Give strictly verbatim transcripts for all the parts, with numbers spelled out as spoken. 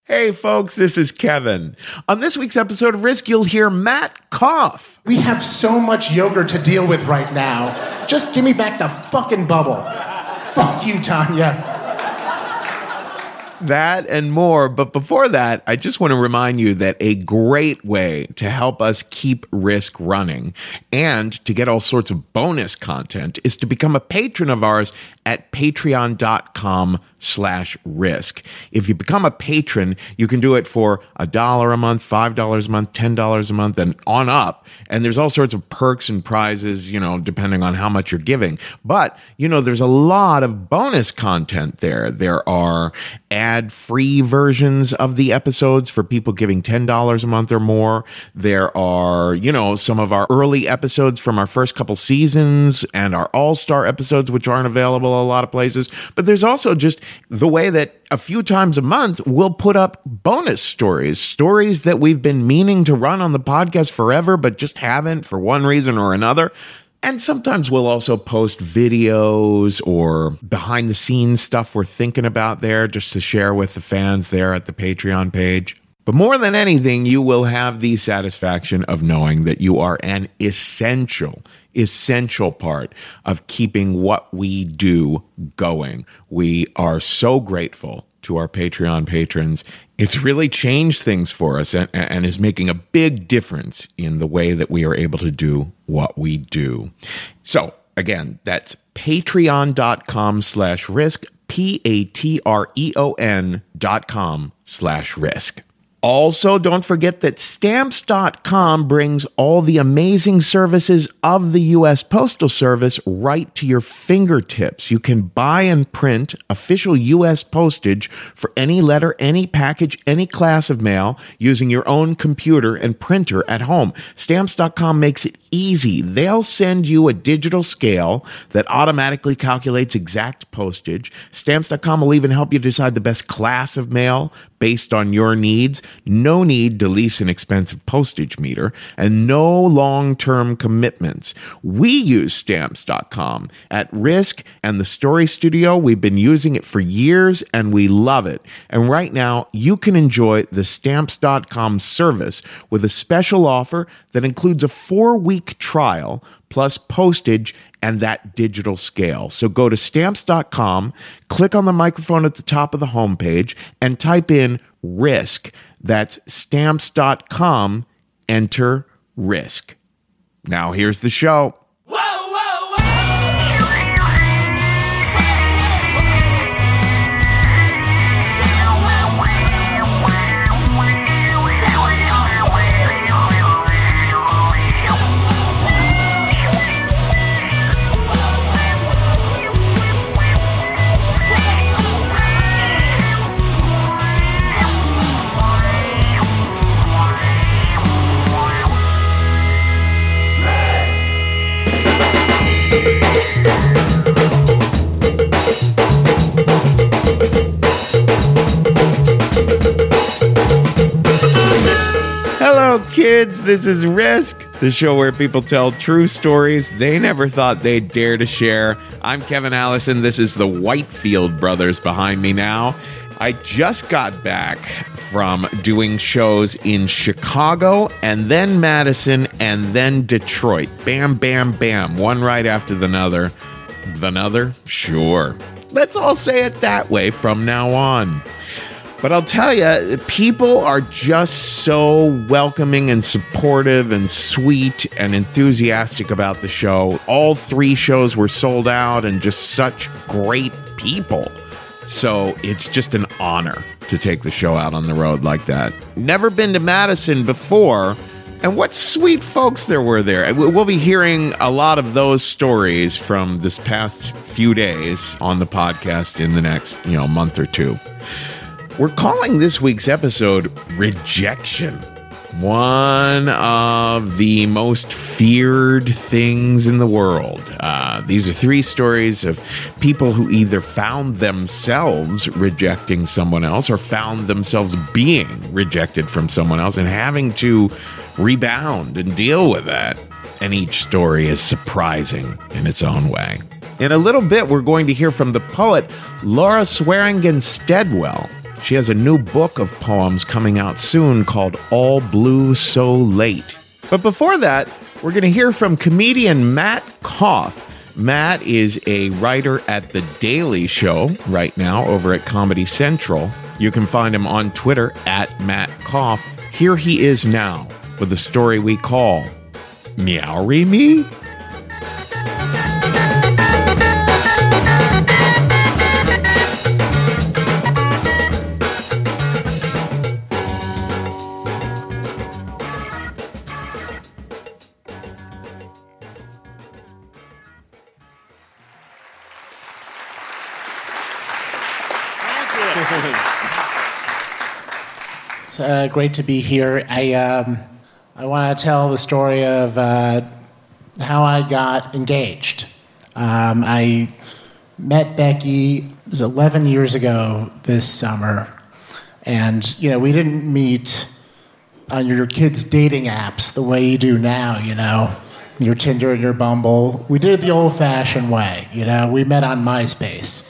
Hey folks, this is Kevin. On this week's episode of Risk, you'll hear Matt cough. We have so much yogurt to deal with right now. Just give me back the fucking bubble. Fuck you, Tanya. That and more. But before that, I just want to remind you that a great way to help us keep Risk running and to get all sorts of bonus content is to become a patron of ours at patreon.com slash risk. If you become a patron, you can do it for a dollar a month, five dollars a month, ten dollars a month, and on up. And there's all sorts of perks and prizes, you know, depending on how much you're giving. But, you know, there's a lot of bonus content there. There are ad-free versions of the episodes for people giving ten dollars a month or more. There are, you know, some of our early episodes from our first couple seasons and our all-star episodes, which aren't available a lot of places. But there's also just the way that a few times a month we'll put up bonus stories, stories that we've been meaning to run on the podcast forever, but just haven't for one reason or another. And sometimes we'll also post videos or behind the scenes stuff we're thinking about there just to share with the fans there at the Patreon page. But more than anything, you will have the satisfaction of knowing that you are an essential, essential part of keeping what we do going. We are so grateful to our Patreon patrons. It's really changed things for us and, and is making a big difference in the way that we are able to do what we do. So again, that's patreon.com slash risk, P-A-T-R-E-O-N dot com slash risk. Also, don't forget that stamps dot com brings all the amazing services of the U S Postal Service right to your fingertips. You can buy and print official U S postage for any letter, any package, any class of mail using your own computer and printer at home. stamps dot com makes it easy. They'll send you a digital scale that automatically calculates exact postage. stamps dot com will even help you decide the best class of mail based on your needs. No need to lease an expensive postage meter, and no long-term commitments. We use stamps dot com at Risk and the Story Studio. We've been using it for years, and we love it. And right now, you can enjoy the stamps dot com service with a special offer that includes a four-week trial plus postage and that digital scale. So go to stamps dot com, click on the microphone at the top of the homepage, and type in RISK. That's stamps dot com, enter RISK. Now here's the show. Hello, kids. This is Risk, the show where people tell true stories they never thought they'd dare to share. I'm Kevin Allison. This is the Whitefield brothers behind me now. I just got back from doing shows in Chicago and then Madison and then Detroit. Bam, bam, bam. One right after the other. The other? Sure. Let's all say it that way from now on. But I'll tell you, people are just so welcoming and supportive and sweet and enthusiastic about the show. All three shows were sold out and just such great people. So it's just an honor to take the show out on the road like that. Never been to Madison before, and what sweet folks there were there. We'll be hearing a lot of those stories from this past few days on the podcast in the next, you know, month or two. We're calling this week's episode Rejection. One of the most feared things in the world. Uh, these are three stories of people who either found themselves rejecting someone else or found themselves being rejected from someone else and having to rebound and deal with that. And each story is surprising in its own way. In a little bit, we're going to hear from the poet Laura Swearingen Stedwell. She has a new book of poems coming out soon called All Blue So Late. But before that, we're going to hear from comedian Matt Koff. Matt is a writer at The Daily Show right now over at Comedy Central. You can find him on Twitter at Matt Koff. Here he is now with a story we call Meow-Re Me? It's uh, great to be here. I um, I want to tell the story of uh, how I got engaged. Um, I met Becky, it was eleven years ago this summer, and you know we didn't meet on your kids' dating apps the way you do now. You know, your Tinder and your Bumble. We did it the old-fashioned way. You know, we met on MySpace.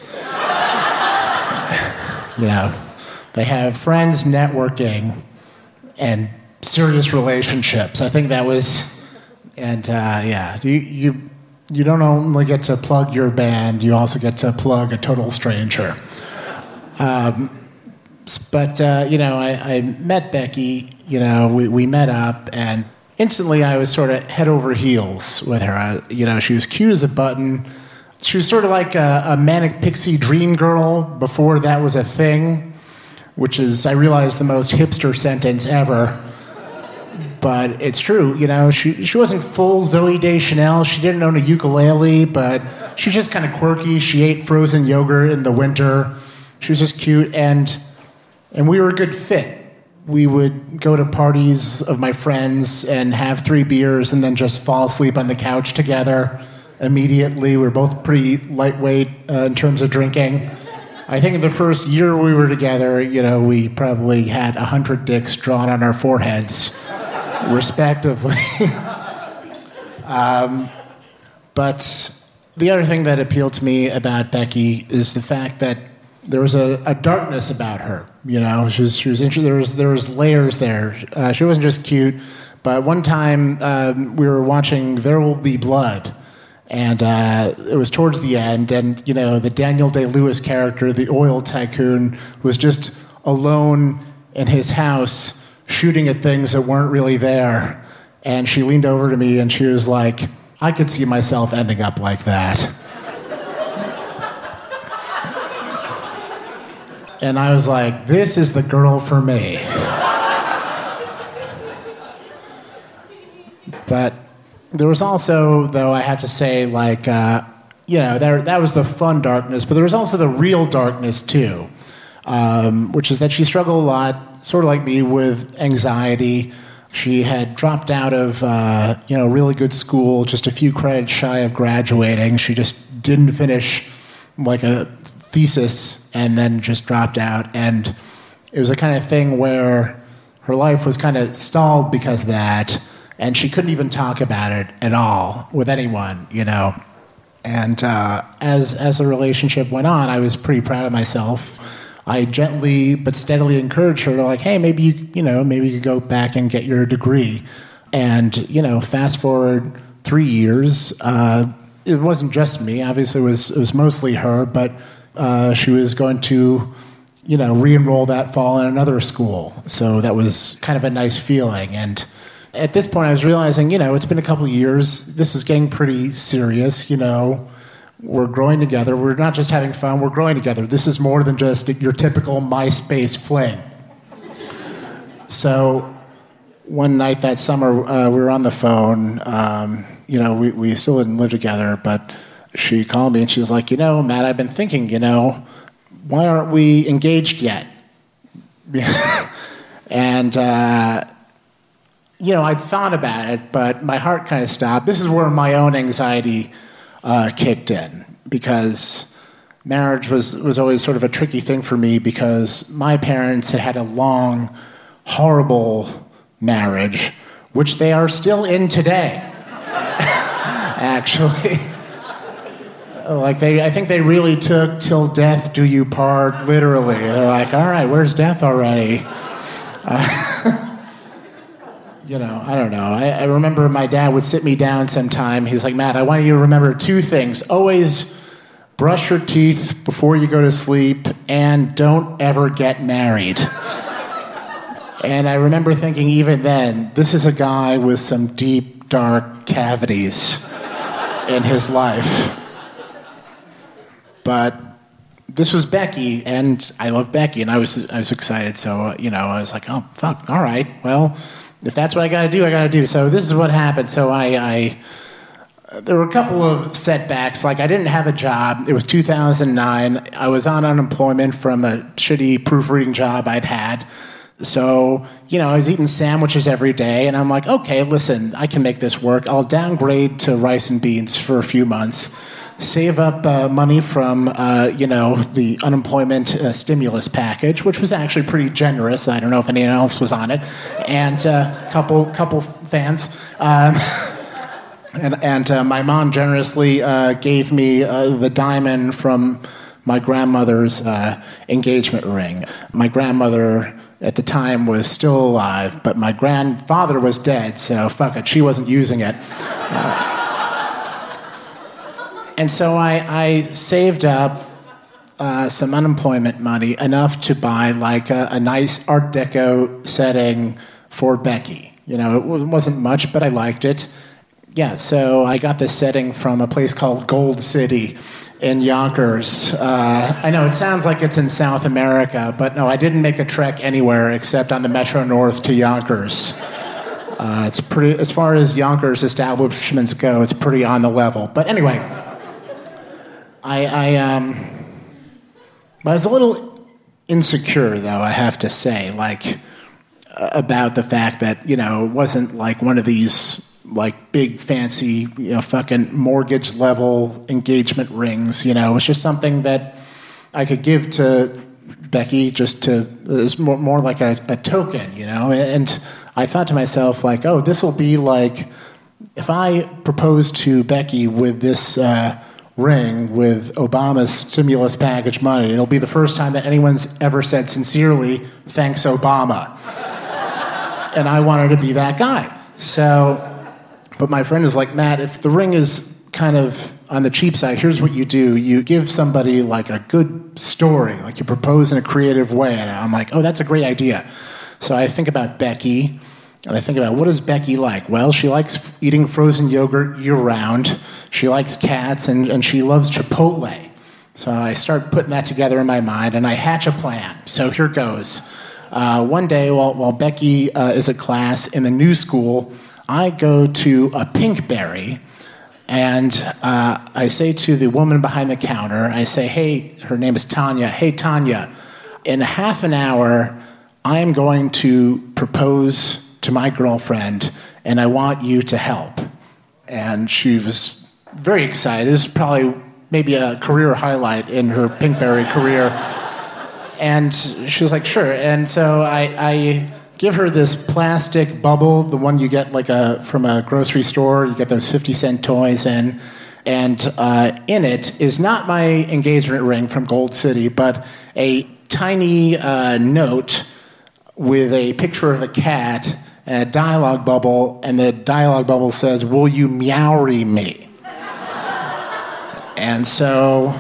You know. They have friends, networking, and serious relationships. I think that was, and uh, yeah, you, you you don't only get to plug your band, you also get to plug a total stranger. Um, but uh, you know, I, I met Becky. You know, we we met up, and instantly I was sort of head over heels with her. I, you know, she was cute as a button. She was sort of like a, a manic pixie dream girl before that was a thing. Which is, I realize, the most hipster sentence ever. But it's true, you know, she she wasn't full Zooey Deschanel. She didn't own a ukulele, but she was just kind of quirky. She ate frozen yogurt in the winter. She was just cute, and and we were a good fit. We would go to parties of my friends and have three beers and then just fall asleep on the couch together immediately. We were both pretty lightweight uh, in terms of drinking. I think in the first year we were together, you know, we probably had a hundred dicks drawn on our foreheads, respectively. um, but the other thing that appealed to me about Becky is the fact that there was a, a darkness about her. You know, she was, she was interesting. There was there was layers there. Uh, she wasn't just cute. But one time um, we were watching There Will Be Blood. And uh, it was towards the end, and you know the Daniel Day-Lewis character, the oil tycoon, was just alone in his house shooting at things that weren't really there. And she leaned over to me and she was like, "I could see myself ending up like that." And I was like, "This is the girl for me." But there was also, though, I have to say, like, uh, you know, there, that was the fun darkness, but there was also the real darkness, too, um, which is that she struggled a lot, sort of like me, with anxiety. She had dropped out of, uh, you know, really good school, just a few credits shy of graduating. She just didn't finish, like, a thesis and then just dropped out. And it was a kind of thing where her life was kind of stalled because of that. And she couldn't even talk about it at all with anyone, you know. And uh, as as the relationship went on, I was pretty proud of myself. I gently but steadily encouraged her to, like, hey, maybe you you know maybe you could go back and get your degree. And you know, fast forward three years, uh, it wasn't just me. Obviously, it was it was mostly her, but uh, she was going to, you know, re-enroll that fall in another school. So that was kind of a nice feeling. And at this point, I was realizing, you know, it's been a couple of years. This is getting pretty serious, you know. We're growing together. We're not just having fun. We're growing together. This is more than just your typical MySpace fling. So one night that summer, uh, we were on the phone. Um, you know, we, we still didn't live together, but she called me and she was like, you know, Matt, I've been thinking, you know, why aren't we engaged yet? and... Uh, You know, I thought about it, but my heart kind of stopped. This is where my own anxiety uh, kicked in, because marriage was, was always sort of a tricky thing for me, because my parents had had a long, horrible marriage, which they are still in today, actually. like they, I think they really took "till death do you part" literally. They're like, all right, where's death already? Uh, you know, I don't know. I, I remember my dad would sit me down sometime. He's like, Matt, I want you to remember two things. Always brush your teeth before you go to sleep, and don't ever get married. And I remember thinking even then, this is a guy with some deep, dark cavities in his life. But this was Becky, and I love Becky, and I was I was excited. So, uh, you know, I was like, oh, fuck, all right. Well, if that's what I got to do, I got to do. So this is what happened. So I, I, there were a couple of setbacks. Like, I didn't have a job. It was two thousand nine. I was on unemployment from a shitty proofreading job I'd had. So, you know, I was eating sandwiches every day, and I'm like, okay, listen, I can make this work. I'll downgrade to rice and beans for a few months, save up uh, money from, uh, you know, the unemployment uh, stimulus package, which was actually pretty generous. I don't know if anyone else was on it, and a uh, couple couple fans. Um, and and uh, my mom generously uh, gave me uh, the diamond from my grandmother's uh, engagement ring. My grandmother at the time was still alive, but my grandfather was dead, so fuck it, she wasn't using it. Uh, and so I, I saved up uh, some unemployment money, enough to buy like a, a nice Art Deco setting for Becky. You know, it wasn't much, but I liked it. Yeah, so I got this setting from a place called Gold City in Yonkers. Uh, I know it sounds like it's in South America, but no, I didn't make a trek anywhere except on the Metro North to Yonkers. Uh, it's pretty, as far as Yonkers establishments go, it's pretty on the level. But anyway, I, I, um, I was a little insecure, though, I have to say, like, uh, about the fact that, you know, it wasn't like one of these like big fancy, you know, fucking mortgage level engagement rings. You know, it was just something that I could give to Becky just to, it was more, more like a, a token, you know. And I thought to myself, like, oh, this will be like, if I propose to Becky with this uh, ring with Obama's stimulus package money, it'll be the first time that anyone's ever said sincerely, thanks, Obama. And I wanted to be that guy. So, but my friend is like, Matt, if the ring is kind of on the cheap side, here's what you do. You give somebody like a good story, like you propose in a creative way. And I'm like, oh, that's a great idea. So I think about Becky, and I think about, what is Becky like? Well, she likes eating frozen yogurt year-round. She likes cats, and, and she loves Chipotle. So I start putting that together in my mind, and I hatch a plan. So here goes. Uh, one day, while, while Becky uh, is at class in the new school, I go to a Pinkberry, and uh, I say to the woman behind the counter, I say, hey, her name is Tanya, hey, Tanya, in half an hour, I am going to propose to my girlfriend, and I want you to help. And she was very excited. This is probably maybe a career highlight in her Pinkberry career. And she was like, sure. And so I... I give her this plastic bubble, the one you get like a from a grocery store. You get those fifty cent toys in. And uh, in it is not my engagement ring from Gold City, but a tiny uh, note with a picture of a cat and a dialogue bubble. And the dialogue bubble says, will you meowry me? And so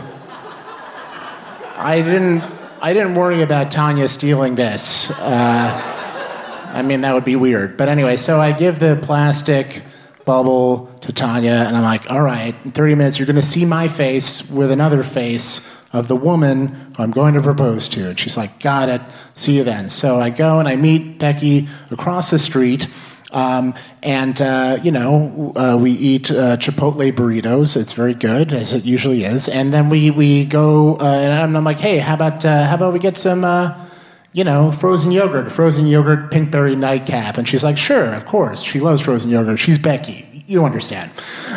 I didn't, I didn't worry about Tanya stealing this. Uh, I mean, that would be weird. But anyway, so I give the plastic bubble to Tanya, and I'm like, all right, in thirty minutes, you're going to see my face with another face of the woman who I'm going to propose to. And she's like, got it, see you then. So I go and I meet Becky across the street, um, and, uh, you know, uh, we eat uh, Chipotle burritos. It's very good, as it usually is. And then we, we go, uh, and I'm like, hey, how about, uh, how about we get some... Uh, you know, frozen yogurt, frozen yogurt Pinkberry nightcap. And she's like, sure, of course. She loves frozen yogurt. She's Becky. You understand.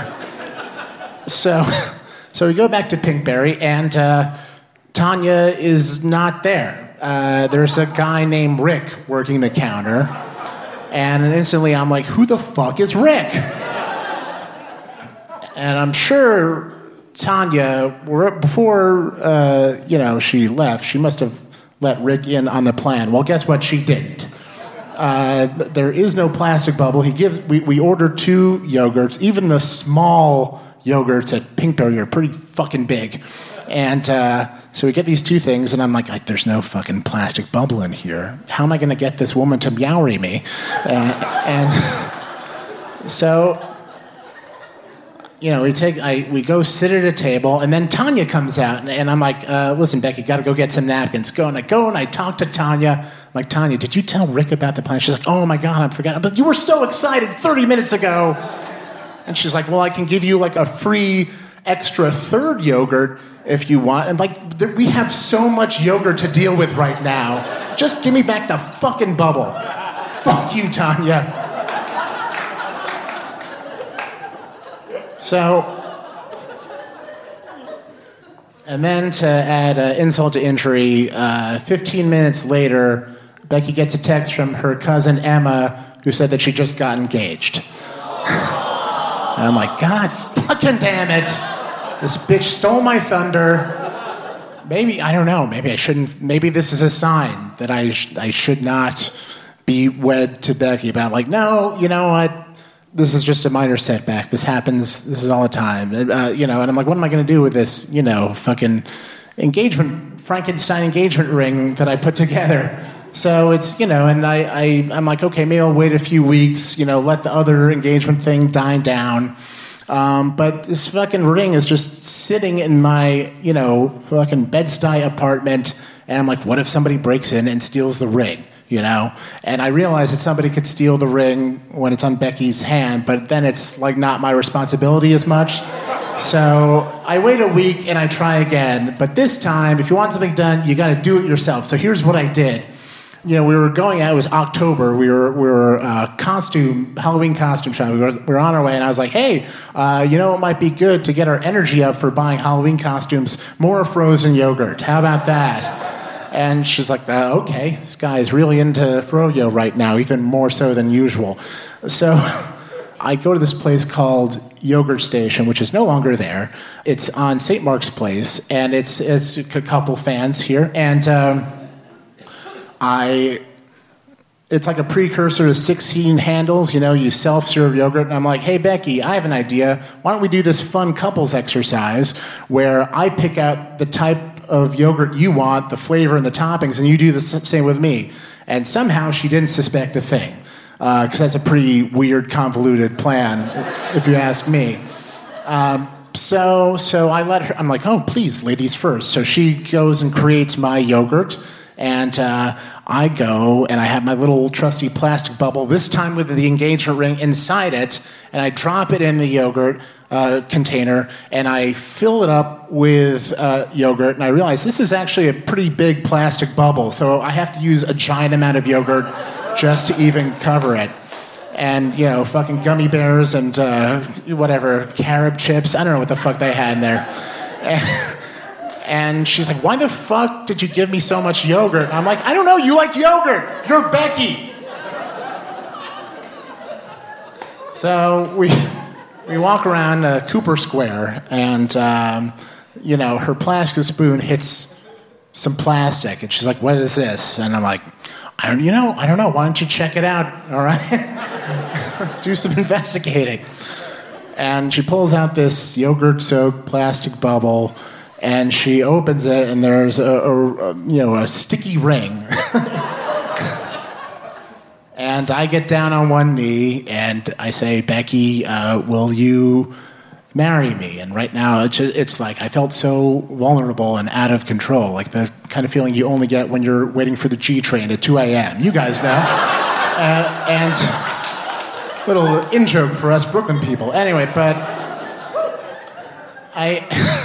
so so we go back to Pinkberry, and uh, Tanya is not there. Uh, there's a guy named Rick working the counter. And instantly I'm like, who the fuck is Rick? And I'm sure Tanya, before uh, you know she left, she must have let Rick in on the plan. Well, guess what? She didn't. Uh, there is no plastic bubble. He gives. We, we ordered two yogurts. Even the small yogurts at Pinkberry are pretty fucking big, and uh, so we get these two things. And I'm like, I, there's no fucking plastic bubble in here. How am I going to get this woman to meowery me? Uh, and so. You know, we take, I, we go sit at a table, and then Tanya comes out, and, and I'm like, uh, listen, Becky, got to go get some napkins. Go, and I go, and I talk to Tanya. I'm like, Tanya, did you tell Rick about the plan? She's like, oh, my God, I forgot. But you were so excited thirty minutes ago. And she's like, well, I can give you, like, a free extra third yogurt if you want. And, like, th- we have so much yogurt to deal with right now. Just give me back the fucking bubble. Fuck you, Tanya. So, and then to add uh, insult to injury, uh, fifteen minutes later, Becky gets a text from her cousin Emma, who said that she just got engaged. And I'm like, God fucking damn it. This bitch stole my thunder. Maybe, I don't know, maybe I shouldn't, maybe this is a sign that I, sh- I should not be wed to Becky. But I'm like, no, you know what? This is just a minor setback. This happens. This is all the time. Uh, you know, and I'm like, what am I going to do with this, you know, fucking engagement, Frankenstein engagement ring that I put together? So it's, you know, and I, I, I'm like, okay, maybe I'll wait a few weeks, you know, let the other engagement thing die down. Um, but this fucking ring is just sitting in my, you know, fucking Bed-Stuy apartment. And I'm like, what if somebody breaks in and steals the ring? You know, and I realize that somebody could steal the ring when it's on Becky's hand, but then it's like not my responsibility as much. So I wait a week and I try again. But this time, if you want something done, you got to do it yourself. So here's what I did. You know, we were going out. It was October. We were we were uh, costume Halloween costume shopping. We were, we were on our way, and I was like, "Hey, uh, you know, it might be good to get our energy up for buying Halloween costumes. More frozen yogurt. How about that?" And she's like, uh, okay, this guy is really into froyo right now, even more so than usual. So I go to this place called Yogurt Station, which is no longer there. It's on Saint Mark's Place, and it's it's a couple fans here. And um, I, it's like a precursor to sixteen handles. You know, you self-serve yogurt. And I'm like, hey, Becky, I have an idea. Why don't we do this fun couples exercise where I pick out the type of yogurt you want, the flavor and the toppings, and you do the same with me. And somehow she didn't suspect a thing, because uh, that's a pretty weird, convoluted plan, if you ask me. Um, so, so I let her. I'm like, oh, please, ladies first. So she goes and creates my yogurt, and uh, I go and I have my little trusty plastic bubble. This time with the engagement ring inside it, and I drop it in the yogurt Uh, container, and I fill it up with uh, yogurt, and I realize this is actually a pretty big plastic bubble, so I have to use a giant amount of yogurt just to even cover it. And, you know, fucking gummy bears and uh, whatever, carob chips, I don't know what the fuck they had in there. And, and she's like, why the fuck did you give me so much yogurt? And I'm like, I don't know, you like yogurt. You're Becky. So we... We walk around uh, Cooper Square, and, um, you know, her plastic spoon hits some plastic, and she's like, what is this? And I'm like, I don't, you know, I don't know. Why don't you check it out, all right? Do some investigating. And she pulls out this yogurt-soaked plastic bubble, and she opens it, and there's a, a, a you know, a sticky ring. And I get down on one knee, and I say, Becky, uh, will you marry me? And right now, it's, just, it's like I felt so vulnerable and out of control, like the kind of feeling you only get when you're waiting for the G train at two a.m. You guys know. uh, and little in-joke for us Brooklyn people. Anyway, but I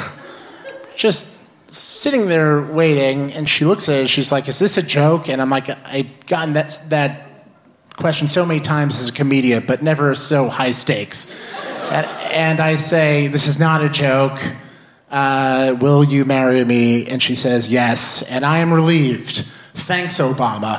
just sitting there waiting, and she looks at it, she's like, is this a joke? And I'm like, I've gotten that that question so many times as a comedian, but never so high stakes. And, and I say, this is not a joke. Uh, will you marry me? And she says, yes. And I am relieved. Thanks, Obama.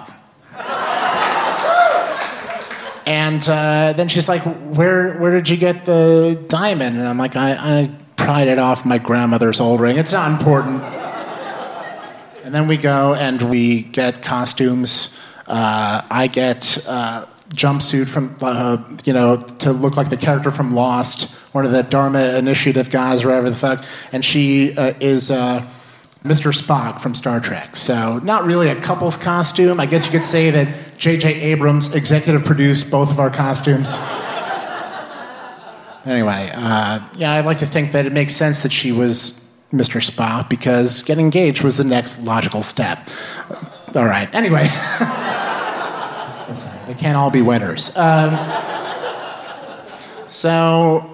And uh, then she's like, where where did you get the diamond? And I'm like, I, I pried it off my grandmother's old ring. It's not important. And then we go and we get costumes. Uh, I get uh, jumpsuit from, uh, you know, to look like the character from Lost, one of the Dharma Initiative guys, or whatever the fuck. And she uh, is uh, Mister Spock from Star Trek. So not really a couple's costume. I guess you could say that J J Abrams executive produced both of our costumes. Anyway, uh, yeah, I like to think that it makes sense that she was Mister Spock because getting engaged was the next logical step. All right, anyway. Listen, they can't all be winners. Um, so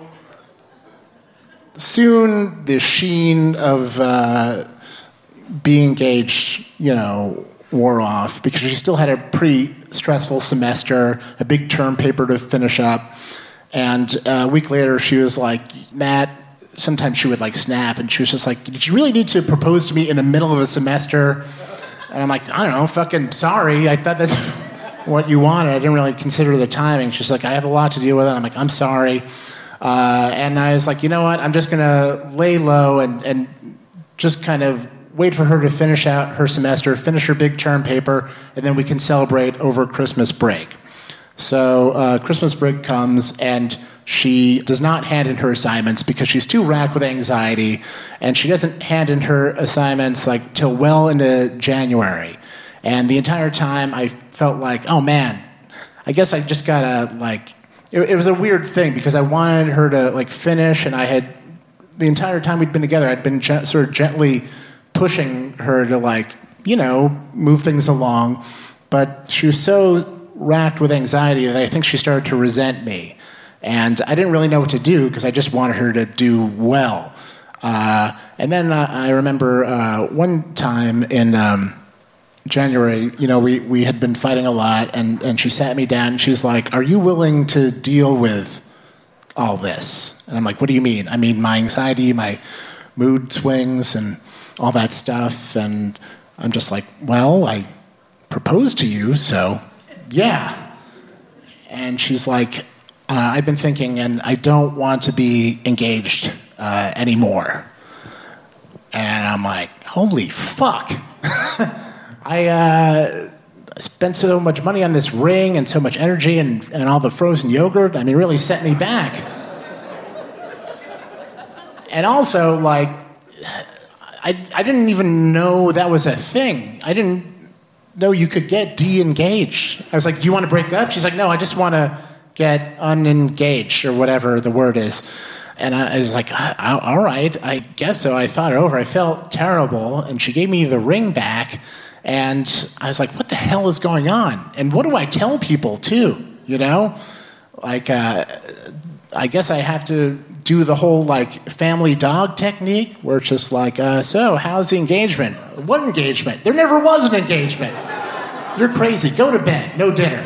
soon the sheen of uh, being engaged, you know, wore off because she still had a pretty stressful semester, a big term paper to finish up. And a week later, she was like, Matt, sometimes she would like snap, and she was just like, did you really need to propose to me in the middle of a semester? And I'm like, I don't know, fucking sorry. I thought that's what you wanted. I didn't really consider the timing. She's like, I have a lot to deal with. I'm like, I'm sorry. Uh, and I was like, you know what? I'm just going to lay low and, and just kind of wait for her to finish out her semester, finish her big term paper, and then we can celebrate over Christmas break. So uh, Christmas break comes, and she does not hand in her assignments because she's too racked with anxiety, and she doesn't hand in her assignments like till well into January. And the entire time, I felt like, oh man, I guess I just gotta like. It, it was a weird thing because I wanted her to like finish, and I had the entire time we'd been together, I'd been ge- sort of gently pushing her to like, you know, move things along, but she was so racked with anxiety that I think she started to resent me. And I didn't really know what to do because I just wanted her to do well. Uh, and then uh, I remember uh, one time in um, January, you know, we, we had been fighting a lot, and, and she sat me down and she's like, are you willing to deal with all this? And I'm like, what do you mean? I mean, my anxiety, my mood swings, and all that stuff. And I'm just like, well, I proposed to you, so yeah. And she's like, uh, I've been thinking, and I don't want to be engaged uh, anymore. And I'm like, holy fuck. I uh, spent so much money on this ring and so much energy and, and all the frozen yogurt. I mean, it really set me back. And also, like, I, I didn't even know that was a thing. I didn't know you could get de-engaged. I was like, do you want to break up? She's like, no, I just want to get unengaged, or whatever the word is. And I was like, all right, I guess so. I thought it over. I felt terrible. And she gave me the ring back. And I was like, what the hell is going on? And what do I tell people, too? You know? Like, uh, I guess I have to do the whole, like, family dog technique, where it's just like, uh, so, how's the engagement? What engagement? There never was an engagement. You're crazy. Go to bed. No dinner.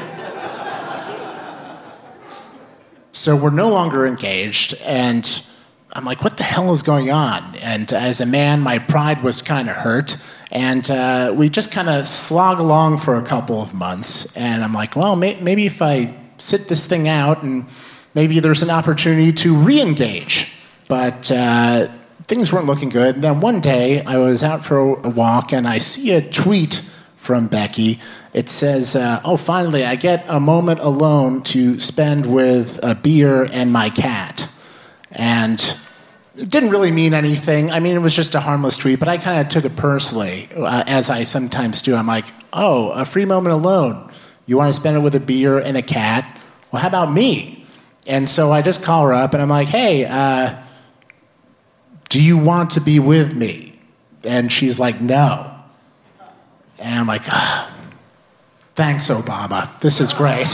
So we're no longer engaged, and I'm like, what the hell is going on? And as a man, my pride was kind of hurt, and uh, we just kind of slog along for a couple of months, and I'm like, well, may- maybe if I sit this thing out, and maybe there's an opportunity to re-engage. But uh, things weren't looking good. And then one day, I was out for a walk, and I see a tweet from Becky. It says, uh, oh, finally, I get a moment alone to spend with a beer and my cat. And it didn't really mean anything. I mean, it was just a harmless tweet, but I kind of took it personally, uh, as I sometimes do. I'm like, oh, a free moment alone. You want to spend it with a beer and a cat? Well, how about me? And so I just call her up, and I'm like, hey, uh, do you want to be with me? And she's like, no. And I'm like, oh, thanks, Obama. This is great.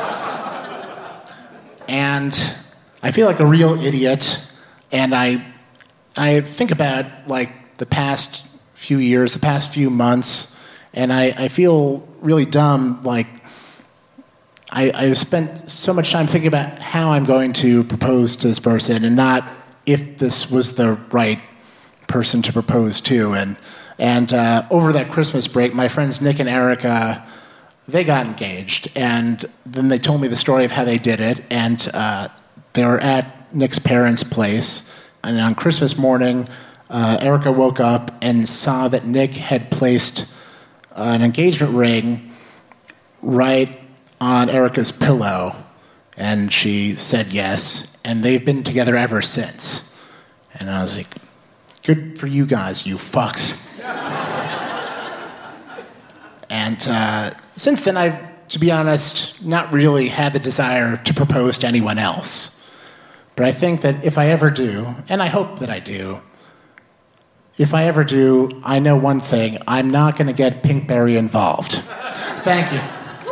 And I feel like a real idiot. And I I think about, like, the past few years, the past few months, and I, I feel really dumb. Like, I, I've spent so much time thinking about how I'm going to propose to this person and not if this was the right person to propose to. And And uh, over that Christmas break, my friends Nick and Erica, they got engaged. And then they told me the story of how they did it. And uh, they were at Nick's parents' place. And on Christmas morning, uh, Erica woke up and saw that Nick had placed uh, an engagement ring right on Erica's pillow. And she said yes. And they've been together ever since. And I was like, good for you guys, you fucks. And uh, since then, I've, to be honest, not really had the desire to propose to anyone else. But I think that if I ever do, and I hope that I do, if I ever do, I know one thing. I'm not going to get Pinkberry involved. Thank you.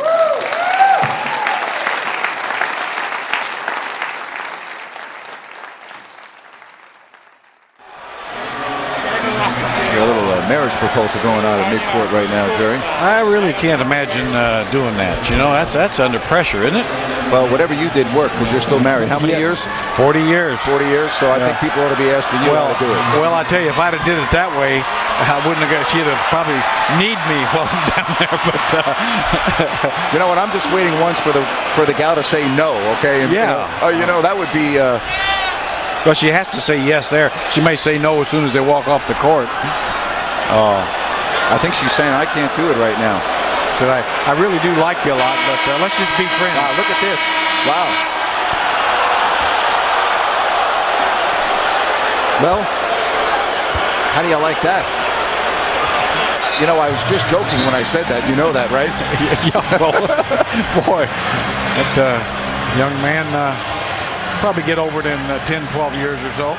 Marriage proposal going on at mid-court right now, Jerry. I really can't imagine uh, doing that. You know, that's that's under pressure, isn't it? Well, whatever you did worked because you're still married. How many yeah. years? Forty years. Forty years. So I yeah. think people ought to be asking you well, how to do it. Well, I tell you, if I'd have did it that way, I wouldn't have got. She'd have probably need me while I'm down there. But uh, you know what? I'm just waiting once for the for the gal to say no. Okay. And, yeah. You know, oh, you know that would be. Uh, well, she has to say yes there. She may say no as soon as they walk off the court. Oh, I think she's saying I can't do it right now. Said I, I really do like you a lot, but uh, let's just be friends. Wow, look at this. Wow. Well, how do you like that? You know, I was just joking when I said that. You know that, right? Yeah, well, boy, that uh, young man uh, probably get over it in uh, ten, twelve years or so.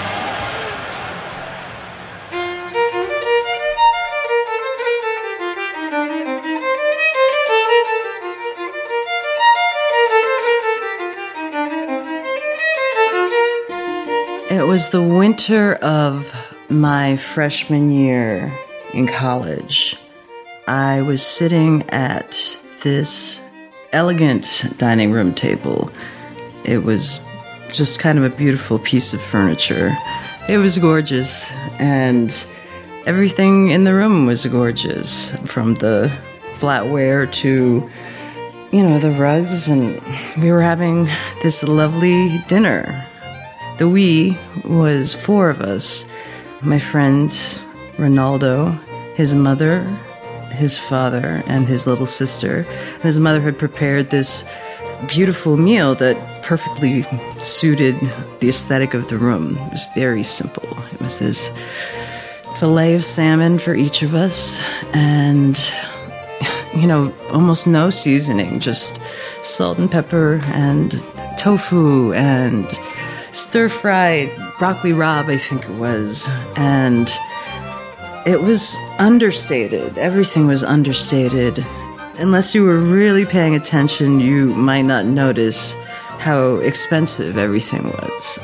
It was the winter of my freshman year in college. I was sitting at this elegant dining room table. It was just kind of a beautiful piece of furniture. It was gorgeous, and everything in the room was gorgeous, from the flatware to, you know, the rugs, and we were having this lovely dinner. The we was four of us. My friend Ronaldo, his mother, his father, and his little sister. And his mother had prepared this beautiful meal that perfectly suited the aesthetic of the room. It was very simple. It was this fillet of salmon for each of us, and, you know, almost no seasoning, just salt and pepper and tofu and stir-fried broccoli rabe, I think it was. And it was understated. Everything was understated. Unless you were really paying attention, you might not notice how expensive everything was.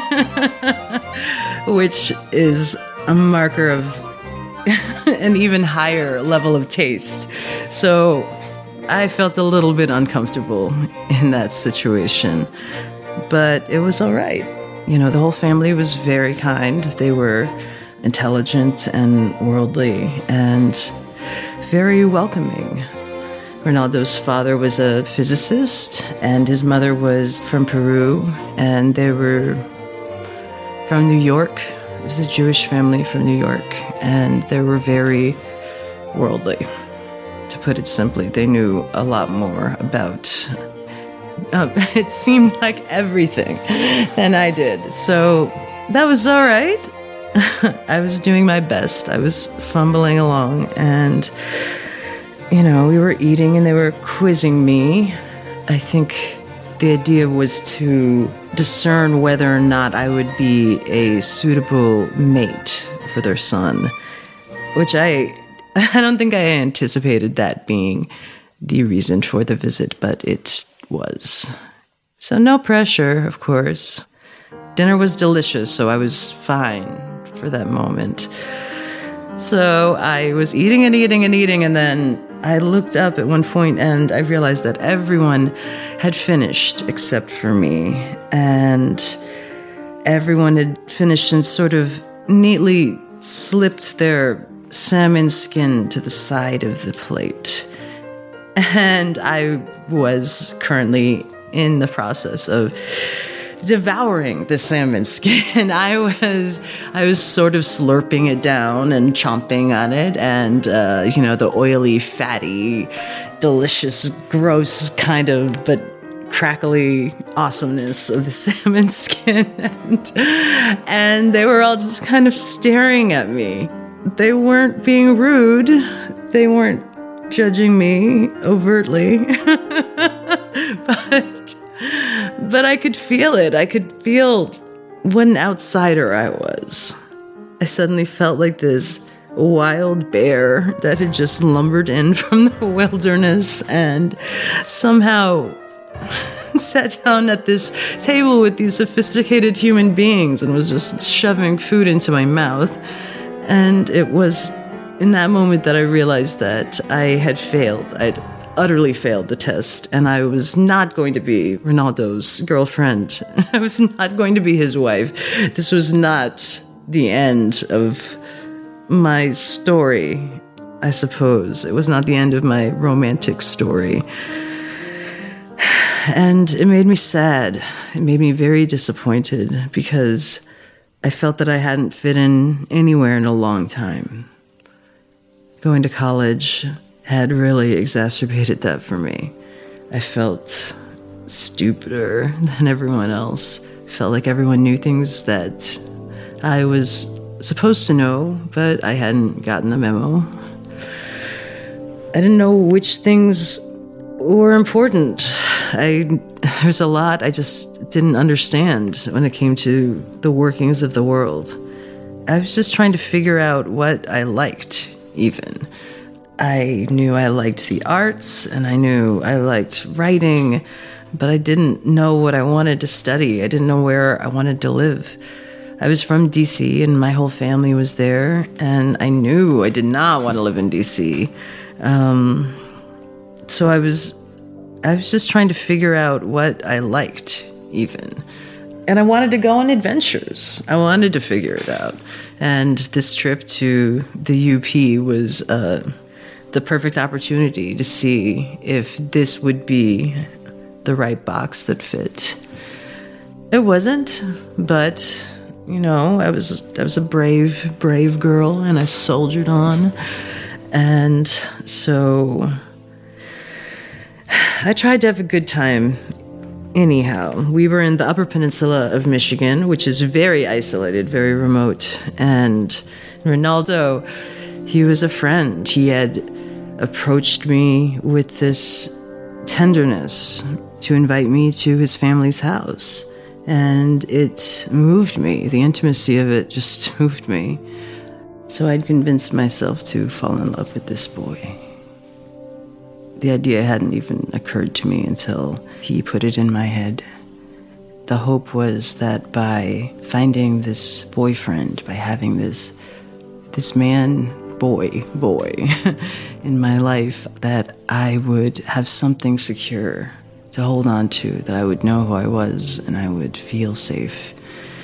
Which is a marker of an even higher level of taste. So I felt a little bit uncomfortable in that situation. But it was all right. You know, the whole family was very kind. They were intelligent and worldly and very welcoming. Ronaldo's father was a physicist, and his mother was from Peru, and they were from New York. It was a Jewish family from New York, and they were very worldly. To put it simply, they knew a lot more about Um, it seemed like everything than I did. So that was all right. I was doing my best. I was fumbling along, and, you know, we were eating and they were quizzing me. I think the idea was to discern whether or not I would be a suitable mate for their son, which I, I don't think I anticipated that being the reason for the visit, but it was. So no pressure, of course. Dinner was delicious, so I was fine for that moment. So I was eating and eating and eating, and then I looked up at one point and I realized that everyone had finished except for me. And everyone had finished and sort of neatly slipped their salmon skin to the side of the plate. And I was currently in the process of devouring the salmon skin. I was, I was sort of slurping it down and chomping on it, and uh, you know, the oily, fatty, delicious, gross kind of, but crackly awesomeness of the salmon skin. and, and they were all just kind of staring at me. They weren't being rude. They weren't judging me overtly. but but I could feel it. I could feel what an outsider I was. I suddenly felt like this wild bear that had just lumbered in from the wilderness and somehow sat down at this table with these sophisticated human beings and was just shoving food into my mouth. And it was in that moment that I realized that I had failed. I'd utterly failed the test, and I was not going to be Ronaldo's girlfriend. I was not going to be his wife. This was not the end of my story, I suppose. It was not the end of my romantic story. And it made me sad. It made me very disappointed because I felt that I hadn't fit in anywhere in a long time. Going to college had really exacerbated that for me. I felt stupider than everyone else. Felt like everyone knew things that I was supposed to know, but I hadn't gotten the memo. I didn't know which things were important. I there's a lot I just didn't understand when it came to the workings of the world. I was just trying to figure out what I liked, even. I knew I liked the arts, and I knew I liked writing, but I didn't know what I wanted to study. I didn't know where I wanted to live. I was from D C, and my whole family was there, and I knew I did not want to live in D C. Um, so I was, I was just trying to figure out what I liked, even. And I wanted to go on adventures. I wanted to figure it out. And this trip to the U P was uh, the perfect opportunity to see if this would be the right box that fit. It wasn't, but you know, I was I was a brave, brave girl, and I soldiered on. And so I tried to have a good time anyhow. We were in the Upper Peninsula of Michigan, which is very isolated, very remote. And Ronaldo, he was a friend. He had approached me with this tenderness to invite me to his family's house. And it moved me. The intimacy of it just moved me. So I'd convinced myself to fall in love with this boy. The idea hadn't even occurred to me until he put it in my head. The hope was that by finding this boyfriend, by having this this man, boy, boy in my life, that I would have something secure to hold on to, that I would know who I was and I would feel safe.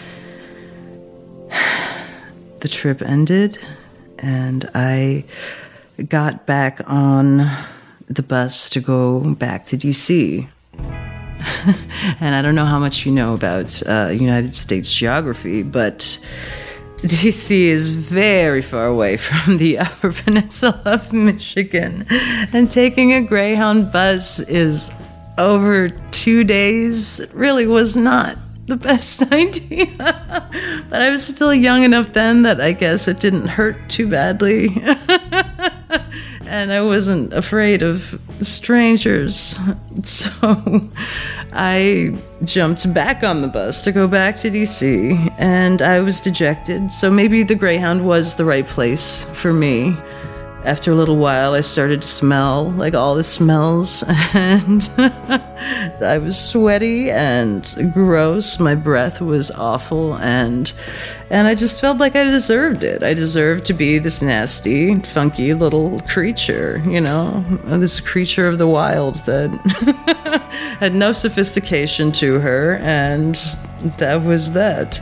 The trip ended, and I got back on the bus to go back to D C. And I don't know how much you know about uh, United States geography, but D C is very far away from the Upper Peninsula of Michigan. And taking a Greyhound bus is over two days. It really was not the best idea. But I was still young enough then that I guess it didn't hurt too badly. And I wasn't afraid of strangers. So I jumped back on the bus to go back to D C, and I was dejected. So maybe the Greyhound was the right place for me. After a little while, I started to smell like all the smells, and I was sweaty and gross. My breath was awful, and and I just felt like I deserved it. I deserved to be this nasty, funky little creature, you know, this creature of the wild that had no sophistication to her, and that was that.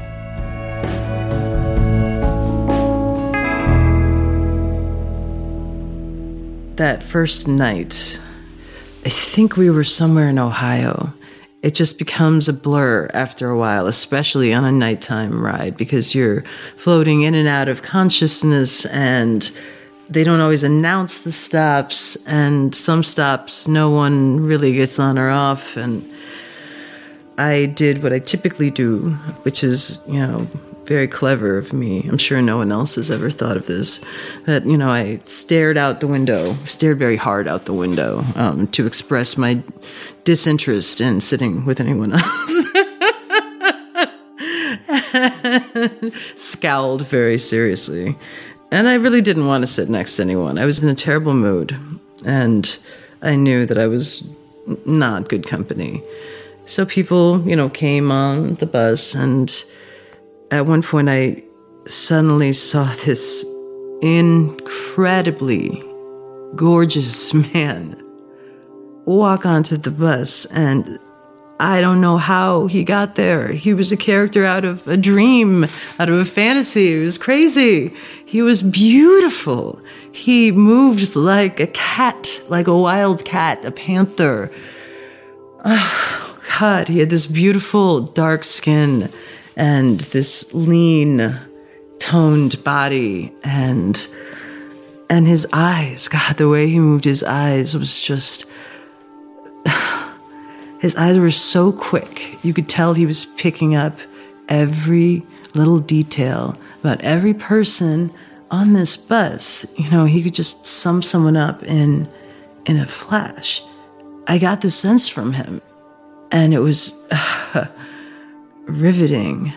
That first night, I think we were somewhere in Ohio. it just becomes a blur after a while, especially on a nighttime ride, because you're floating in and out of consciousness, and they don't always announce the stops, and some stops no one really gets on or off. And I did what I typically do, which is, you know, very clever of me. I'm sure no one else has ever thought of this. That, you know, I stared out the window, stared very hard out the window um, to express my disinterest in sitting with anyone else. Scowled very seriously. And I really didn't want to sit next to anyone. I was in a terrible mood, and I knew that I was not good company. So people, you know, came on the bus, and at one point, I suddenly saw this incredibly gorgeous man walk onto the bus, and I don't know how he got there. He was a character out of a dream, out of a fantasy. It was crazy. He was beautiful. He moved like a cat, like a wild cat, a panther. Oh, God, he had this beautiful dark skin and this lean, toned body, and and his eyes, God, the way he moved his eyes was just, his eyes were so quick. You could tell he was picking up every little detail about every person on this bus. You know, he could just sum someone up in in a flash. I got the sense from him, and it was uh, riveting.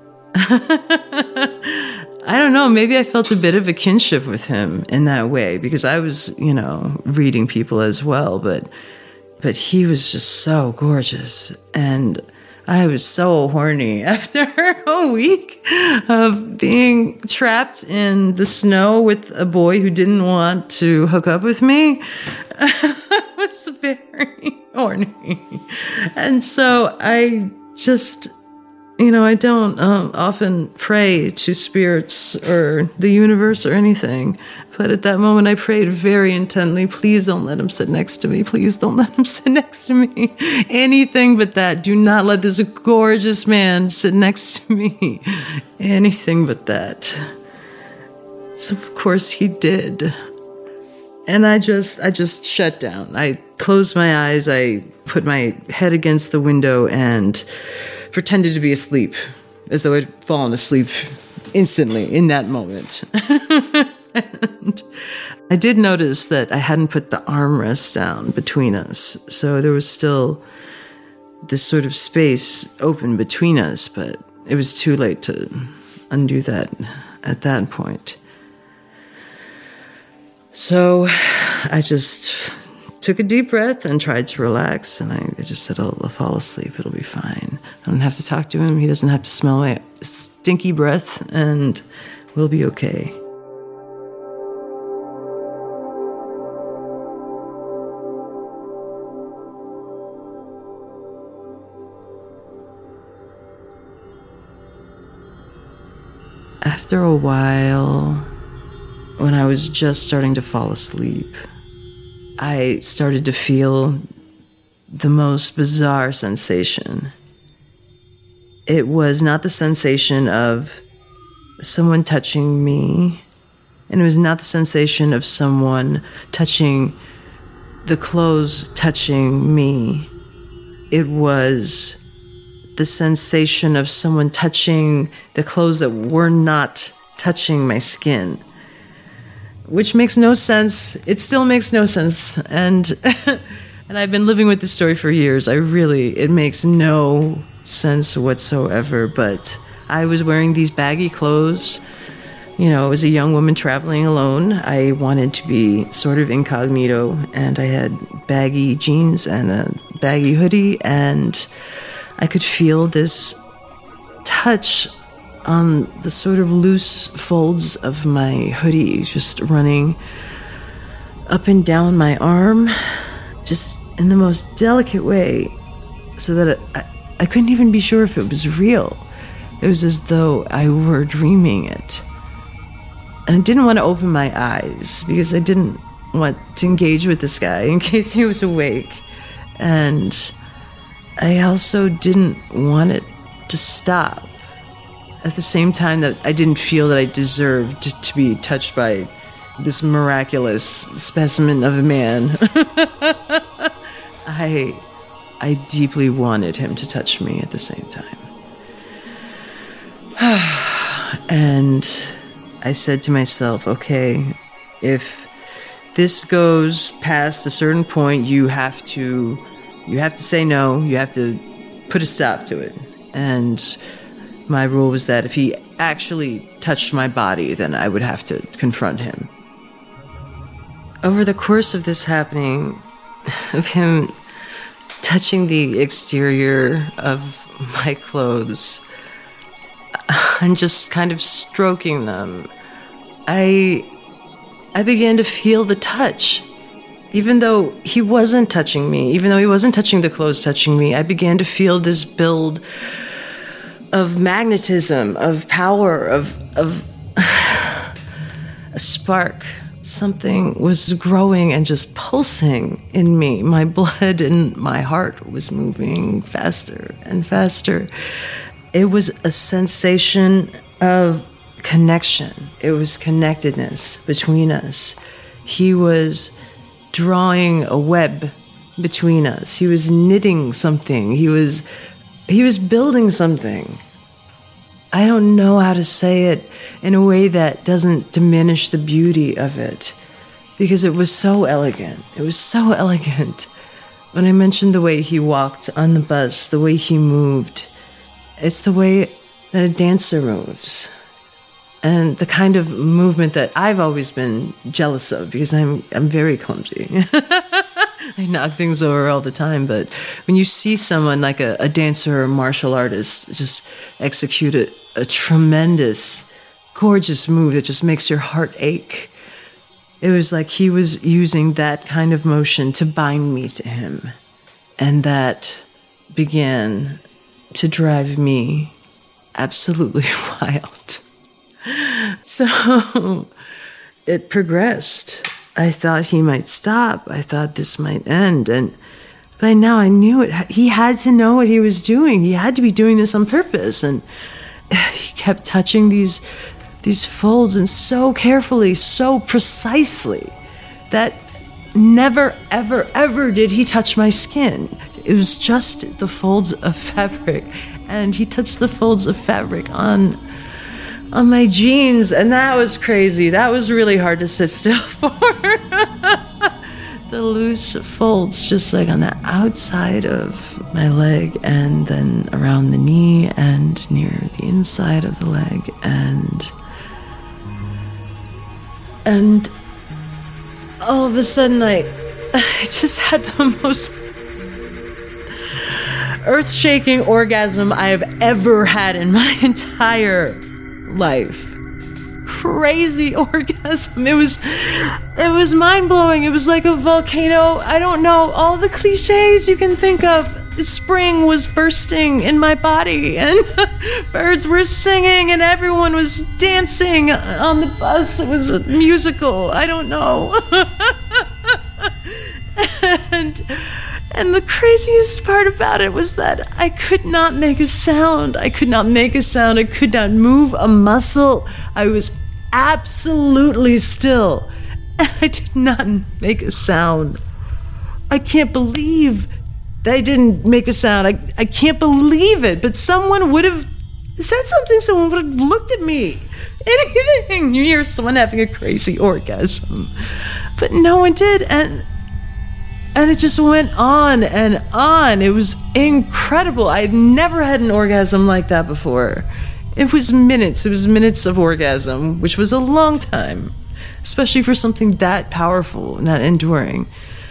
I don't know, maybe I felt a bit of a kinship with him in that way, because I was, you know, reading people as well, but but he was just so gorgeous, and I was so horny after a week of being trapped in the snow with a boy who didn't want to hook up with me. I was very horny. And so I just, you know, I don't um, often pray to spirits or the universe or anything. But at that moment, I prayed very intently, please don't let him sit next to me. Please don't let him sit next to me. Anything but that. Do not let this gorgeous man sit next to me. Anything but that. So, of course, he did. And I just, I just shut down. I closed my eyes. I put my head against the window and pretended to be asleep, as though I'd fallen asleep instantly in that moment. And I did notice that I hadn't put the armrest down between us, so there was still this sort of space open between us, but it was too late to undo that at that point. So I just took a deep breath and tried to relax, and I just said, oh, I'll fall asleep, it'll be fine. I don't have to talk to him, he doesn't have to smell my stinky breath, and we'll be okay. After a while, when I was just starting to fall asleep, I started to feel the most bizarre sensation. It was not the sensation of someone touching me, and it was not the sensation of someone touching the clothes touching me. It was the sensation of someone touching the clothes that were not touching my skin, which makes no sense. It still makes no sense. And and I've been living with this story for years. I really, it makes no sense whatsoever. But I was wearing these baggy clothes. You know, as a young woman traveling alone, I wanted to be sort of incognito, and I had baggy jeans and a baggy hoodie, and I could feel this touch on the sort of loose folds of my hoodie, just running up and down my arm, just in the most delicate way, so that I, I couldn't even be sure if it was real. It was as though I were dreaming it. And I didn't want to open my eyes because I didn't want to engage with this guy in case he was awake. And I also didn't want it to stop. At the same time that I didn't feel that I deserved to be touched by this miraculous specimen of a man, I, I deeply wanted him to touch me at the same time. And I said to myself, okay, if this goes past a certain point, you have to, you have to say no. You have to put a stop to it. And my rule was that if he actually touched my body, then I would have to confront him. Over the course of this happening, of him touching the exterior of my clothes and just kind of stroking them, I I began to feel the touch. Even though he wasn't touching me, even though he wasn't touching the clothes touching me, I began to feel this build of magnetism, of power, of of a spark. Something was growing and just pulsing in me. My blood and my heart was moving faster and faster. It was a sensation of connection. It was connectedness between us. He was drawing a web between us. He was knitting something. He was he was building something. I don't know how to say it in a way that doesn't diminish the beauty of it, because it was so elegant. It was so elegant. When I mentioned the way he walked on the bus, the way he moved, it's the way that a dancer moves. And the kind of movement that I've always been jealous of, because I'm I'm very clumsy. I knock things over all the time, but when you see someone like a, a dancer or a martial artist just execute a, a tremendous, gorgeous move that just makes your heart ache, it was like he was using that kind of motion to bind me to him. And that began to drive me absolutely wild. So it progressed. I thought he might stop. I thought this might end. And by now I knew it. He had to know what he was doing. He had to be doing this on purpose. And he kept touching these, these folds, and so carefully, so precisely, that never, ever, ever did he touch my skin. It was just the folds of fabric. And he touched the folds of fabric on on my jeans, and that was crazy. That was really hard to sit still for. The loose folds just like on the outside of my leg, and then around the knee and near the inside of the leg, and and all of a sudden I, I just had the most earth-shaking orgasm I have ever had in my entire life. Crazy orgasm. It was it was mind-blowing. It was like a volcano. I don't know, all the cliches you can think of. Spring was bursting in my body, and birds were singing, and everyone was dancing on the bus. It was a musical. I don't know. and And the craziest part about it was that I could not make a sound. I could not make a sound. I could not move a muscle. I was absolutely still. And I did not make a sound. I can't believe that I didn't make a sound. I, I can't believe it. But someone would have said something. Someone would have looked at me. Anything. You hear someone having a crazy orgasm. But no one did. And... And it just went on and on. It was incredible. I had never had an orgasm like that before. It was minutes. It was minutes of orgasm, which was a long time, especially for something that powerful and that enduring.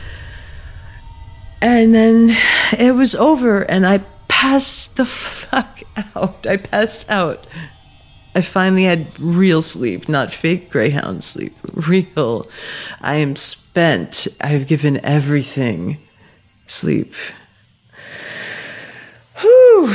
And then it was over, and I passed the fuck out. I passed out. I finally had real sleep, not fake Greyhound sleep. Real. I am spent. I've given everything sleep. Whew.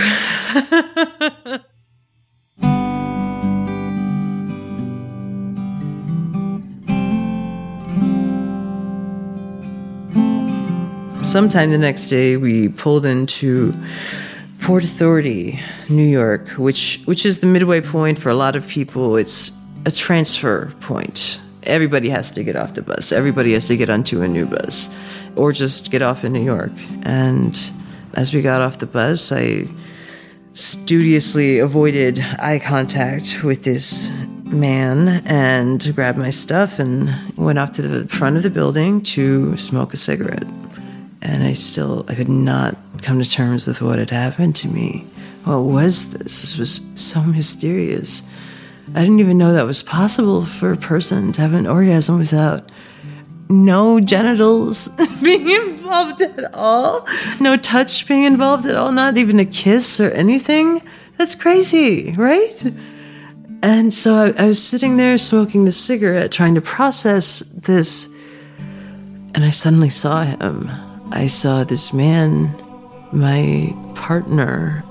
sometime the next day, we pulled into Port Authority, New York, which which is the midway point for a lot of people. It's a transfer point. Everybody has to get off the bus. Everybody has to get onto a new bus or just get off in New York. And as we got off the bus, I studiously avoided eye contact with this man and grabbed my stuff and went off to the front of the building to smoke a cigarette. And I still, I could not come to terms with what had happened to me. What was this? This was so mysterious. I didn't even know that was possible for a person to have an orgasm without no genitals being involved at all, no touch being involved at all, not even a kiss or anything. That's crazy, right? And so I, I was sitting there smoking the cigarette, trying to process this, and I suddenly saw him. I saw this man, my partner,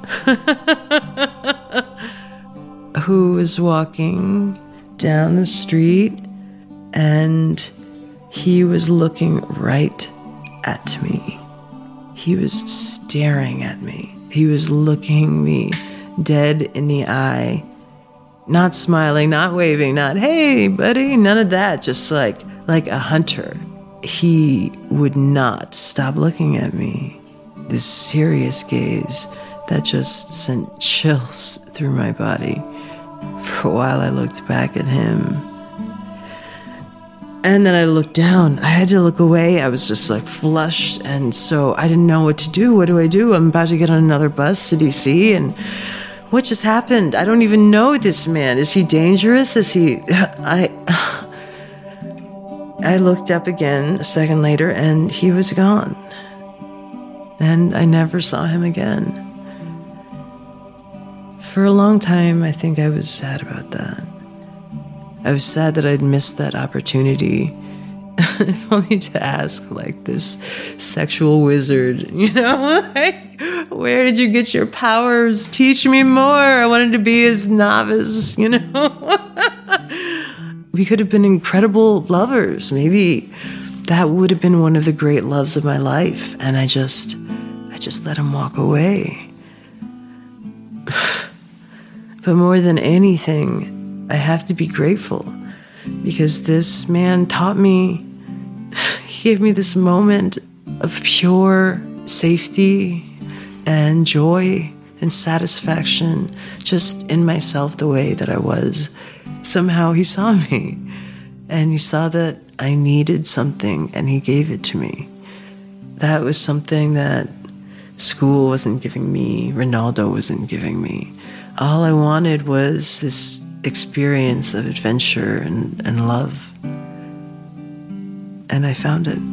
who was walking down the street, and he was looking right at me. He was staring at me. He was looking me dead in the eye, not smiling, not waving, not, hey, buddy, none of that, just like like a hunter. He would not stop looking at me, this serious gaze that just sent chills through my body. For a while, I looked back at him. And then I looked down. I had to look away. I was just like flushed. And so I didn't know what to do. What do I do? I'm about to get on another bus to D C. And what just happened? I don't even know this man. Is he dangerous? Is he... I... I looked up again a second later, and he was gone. And I never saw him again. For a long time, I think I was sad about that. I was sad that I'd missed that opportunity, if only to ask, like, this sexual wizard, you know? Like, where did you get your powers? Teach me more. I wanted to be his novice, you know? We could have been incredible lovers. Maybe that would have been one of the great loves of my life. And I just, I just let him walk away. But more than anything, I have to be grateful because this man taught me, he gave me this moment of pure safety and joy and satisfaction just in myself the way that I was. Somehow he saw me and he saw that I needed something and he gave it to me. That was something that school wasn't giving me, Ronaldo wasn't giving me. All I wanted was this experience of adventure and, and love. And I found it.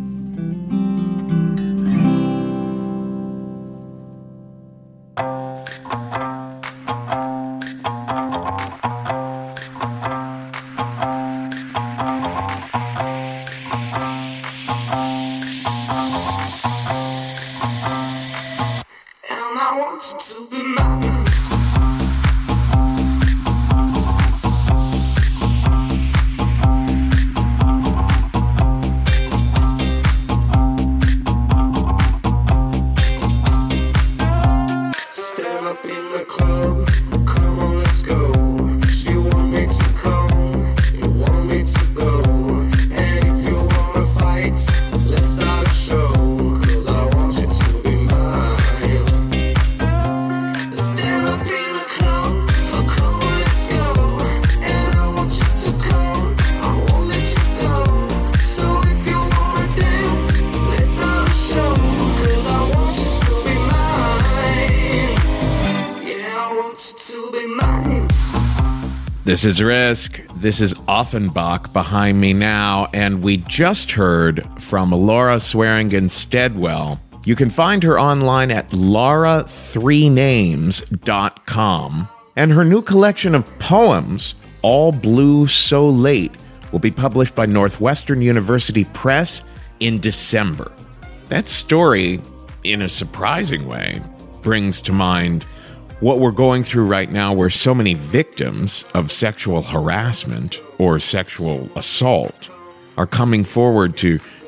This is Risk. This is Offenbach behind me now, and we just heard from Laura Swearingen Steadwell. You can find her online at laura three names dot com, and her new collection of poems, All Blue So Late, will be published by Northwestern University Press in December. That story, in a surprising way, brings to mind what we're going through right now, where so many victims of sexual harassment or sexual assault are coming forward to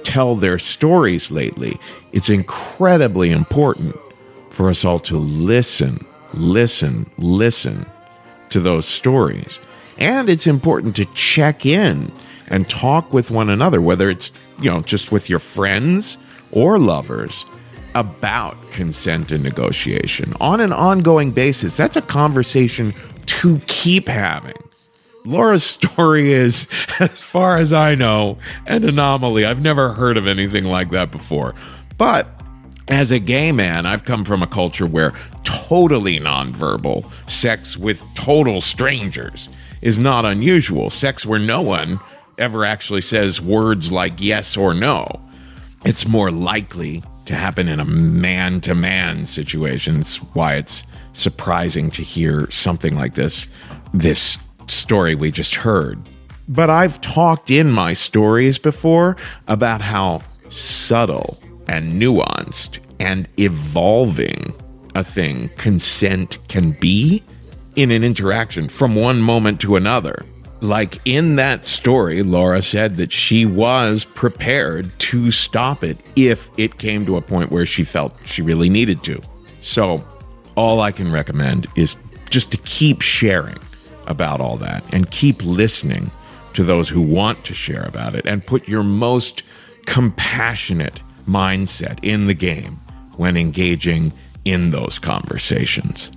tell their stories lately, it's incredibly important for us all to listen, listen, listen to those stories. And it's important to check in and talk with one another, whether it's, you know, just with your friends or lovers, about consent and negotiation on an ongoing basis. That's a conversation to keep having. Laura's story is, as far as I know, an anomaly. I've never heard of anything like that before. But as a gay man, I've come from a culture where totally nonverbal sex with total strangers is not unusual. Sex where no one ever actually says words like yes or no. It's more likely to happen in a man-to-man situation. It's why it's surprising to hear something like this, this story we just heard. But I've talked in my stories before about how subtle and nuanced and evolving a thing consent can be in an interaction from one moment to another. Like in that story, Laura said that she was prepared to stop it if it came to a point where she felt she really needed to. So all I can recommend is just to keep sharing about all that and keep listening to those who want to share about it, and put your most compassionate mindset in the game when engaging in those conversations.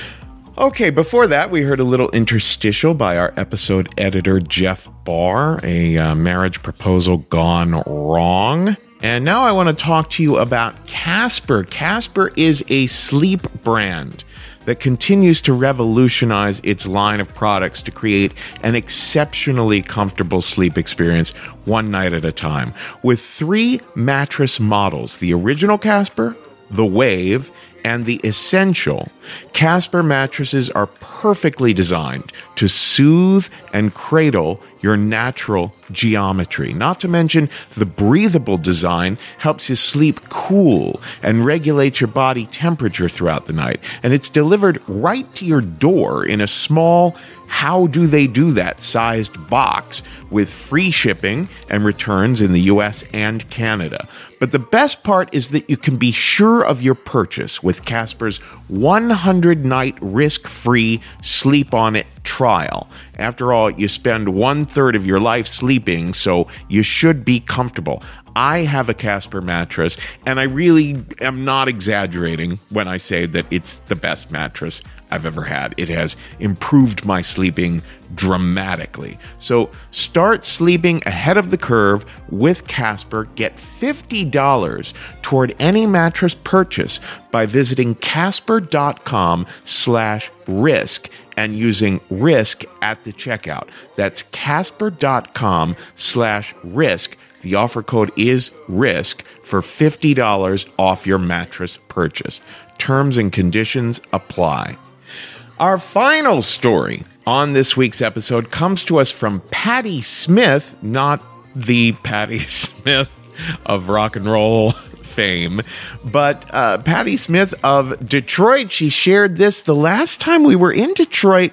Okay, before that, we heard a little interstitial by our episode editor, Jeff Barr, a uh, marriage proposal gone wrong. And now I want to talk to you about Casper. Casper is a sleep brand that continues to revolutionize its line of products to create an exceptionally comfortable sleep experience one night at a time. With three mattress models, the original Casper, the Wave, and the Essential, Casper mattresses are perfectly designed to soothe and cradle your natural geometry. Not to mention, the breathable design helps you sleep cool and regulates your body temperature throughout the night. And it's delivered right to your door in a small how do they do that sized box with free shipping and returns in the U S and Canada. But the best part is that you can be sure of your purchase with Casper's one hundred night risk-free Sleep On It trial. After all, you spend one third of your life sleeping, so you should be comfortable. I have a Casper mattress, and I really am not exaggerating when I say that it's the best mattress I've ever had. It has improved my sleeping dramatically. So start sleeping ahead of the curve with Casper. Get fifty dollars toward any mattress purchase by visiting casper.com slash risk and using risk at the checkout. That's casper.com slash risk. The offer code is RISK for fifty dollars off your mattress purchase. Terms and conditions apply. Our final story on this week's episode comes to us from Patti Smith, not the Patti Smith of rock and roll fame, but uh, Patti Smith of Detroit. She shared this the last time we were in Detroit,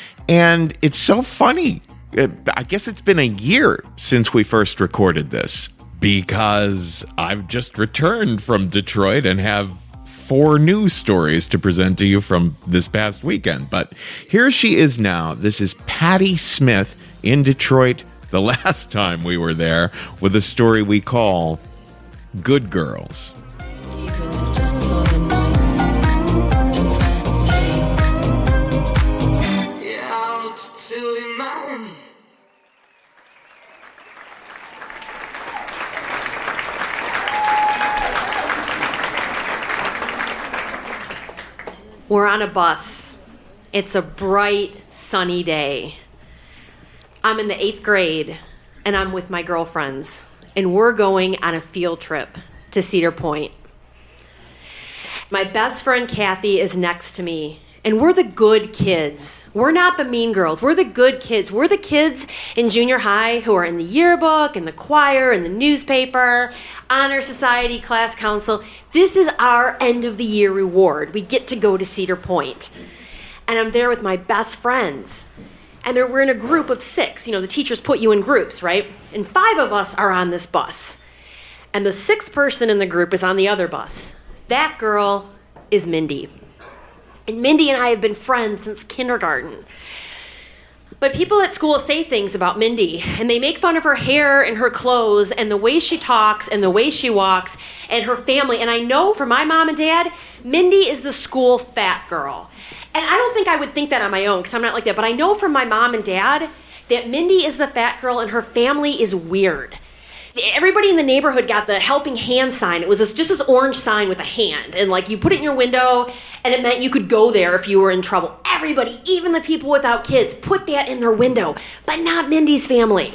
and it's so funny. I guess it's been a year since we first recorded this, because I've just returned from Detroit and have four news stories to present to you from this past weekend. But here she is now. This is Patti Smith in Detroit the last time we were there, with a story we call Good Girls. We're on a bus. It's a bright, sunny day. I'm in the eighth grade, and I'm with my girlfriends, and we're going on a field trip to Cedar Point. My best friend Kathy is next to me, and we're the good kids. We're not the mean girls. We're the good kids. We're the kids in junior high who are in the yearbook, in the choir, in the newspaper, honor society, class council. This is our end of the year reward. We get to go to Cedar Point. And I'm there with my best friends. And we're in a group of six. You know, the teachers put you in groups, right? And five of us are on this bus. And the sixth person in the group is on the other bus. That girl is Mindy. And Mindy and I have been friends since kindergarten. But people at school say things about Mindy, and they make fun of her hair and her clothes and the way she talks and the way she walks and her family. And I know for my mom and dad, Mindy is the school fat girl. And I don't think I would think that on my own because I'm not like that. But I know from my mom and dad that Mindy is the fat girl and her family is weird. Everybody in the neighborhood got the helping hand sign. It was this, just this orange sign with a hand. And like you put it in your window and it meant you could go there if you were in trouble. Everybody, even the people without kids, put that in their window. But not Mindy's family.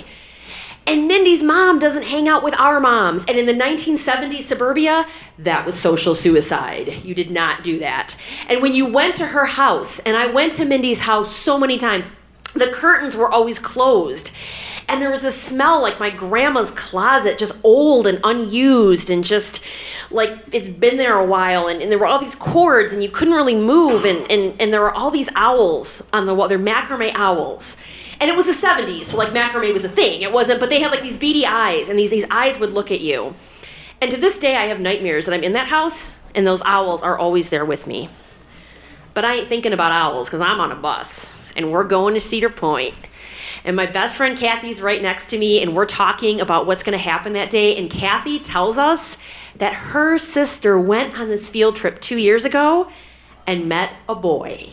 And Mindy's mom doesn't hang out with our moms. And in the nineteen seventies suburbia, that was social suicide. You did not do that. And when you went to her house, and I went to Mindy's house so many times, the curtains were always closed. And there was a smell like my grandma's closet, just old and unused and just like it's been there a while. And, and there were all these cords and you couldn't really move. And, and, and there were all these owls on the wall. They're macrame owls. And it was the seventies, so like macrame was a thing. It wasn't, but they had like these beady eyes and these, these eyes would look at you. And to this day, I have nightmares that I'm in that house and those owls are always there with me. But I ain't thinking about owls because I'm on a bus and we're going to Cedar Point. And my best friend Kathy's right next to me, and we're talking about what's going to happen that day. And Kathy tells us that her sister went on this field trip two years ago and met a boy.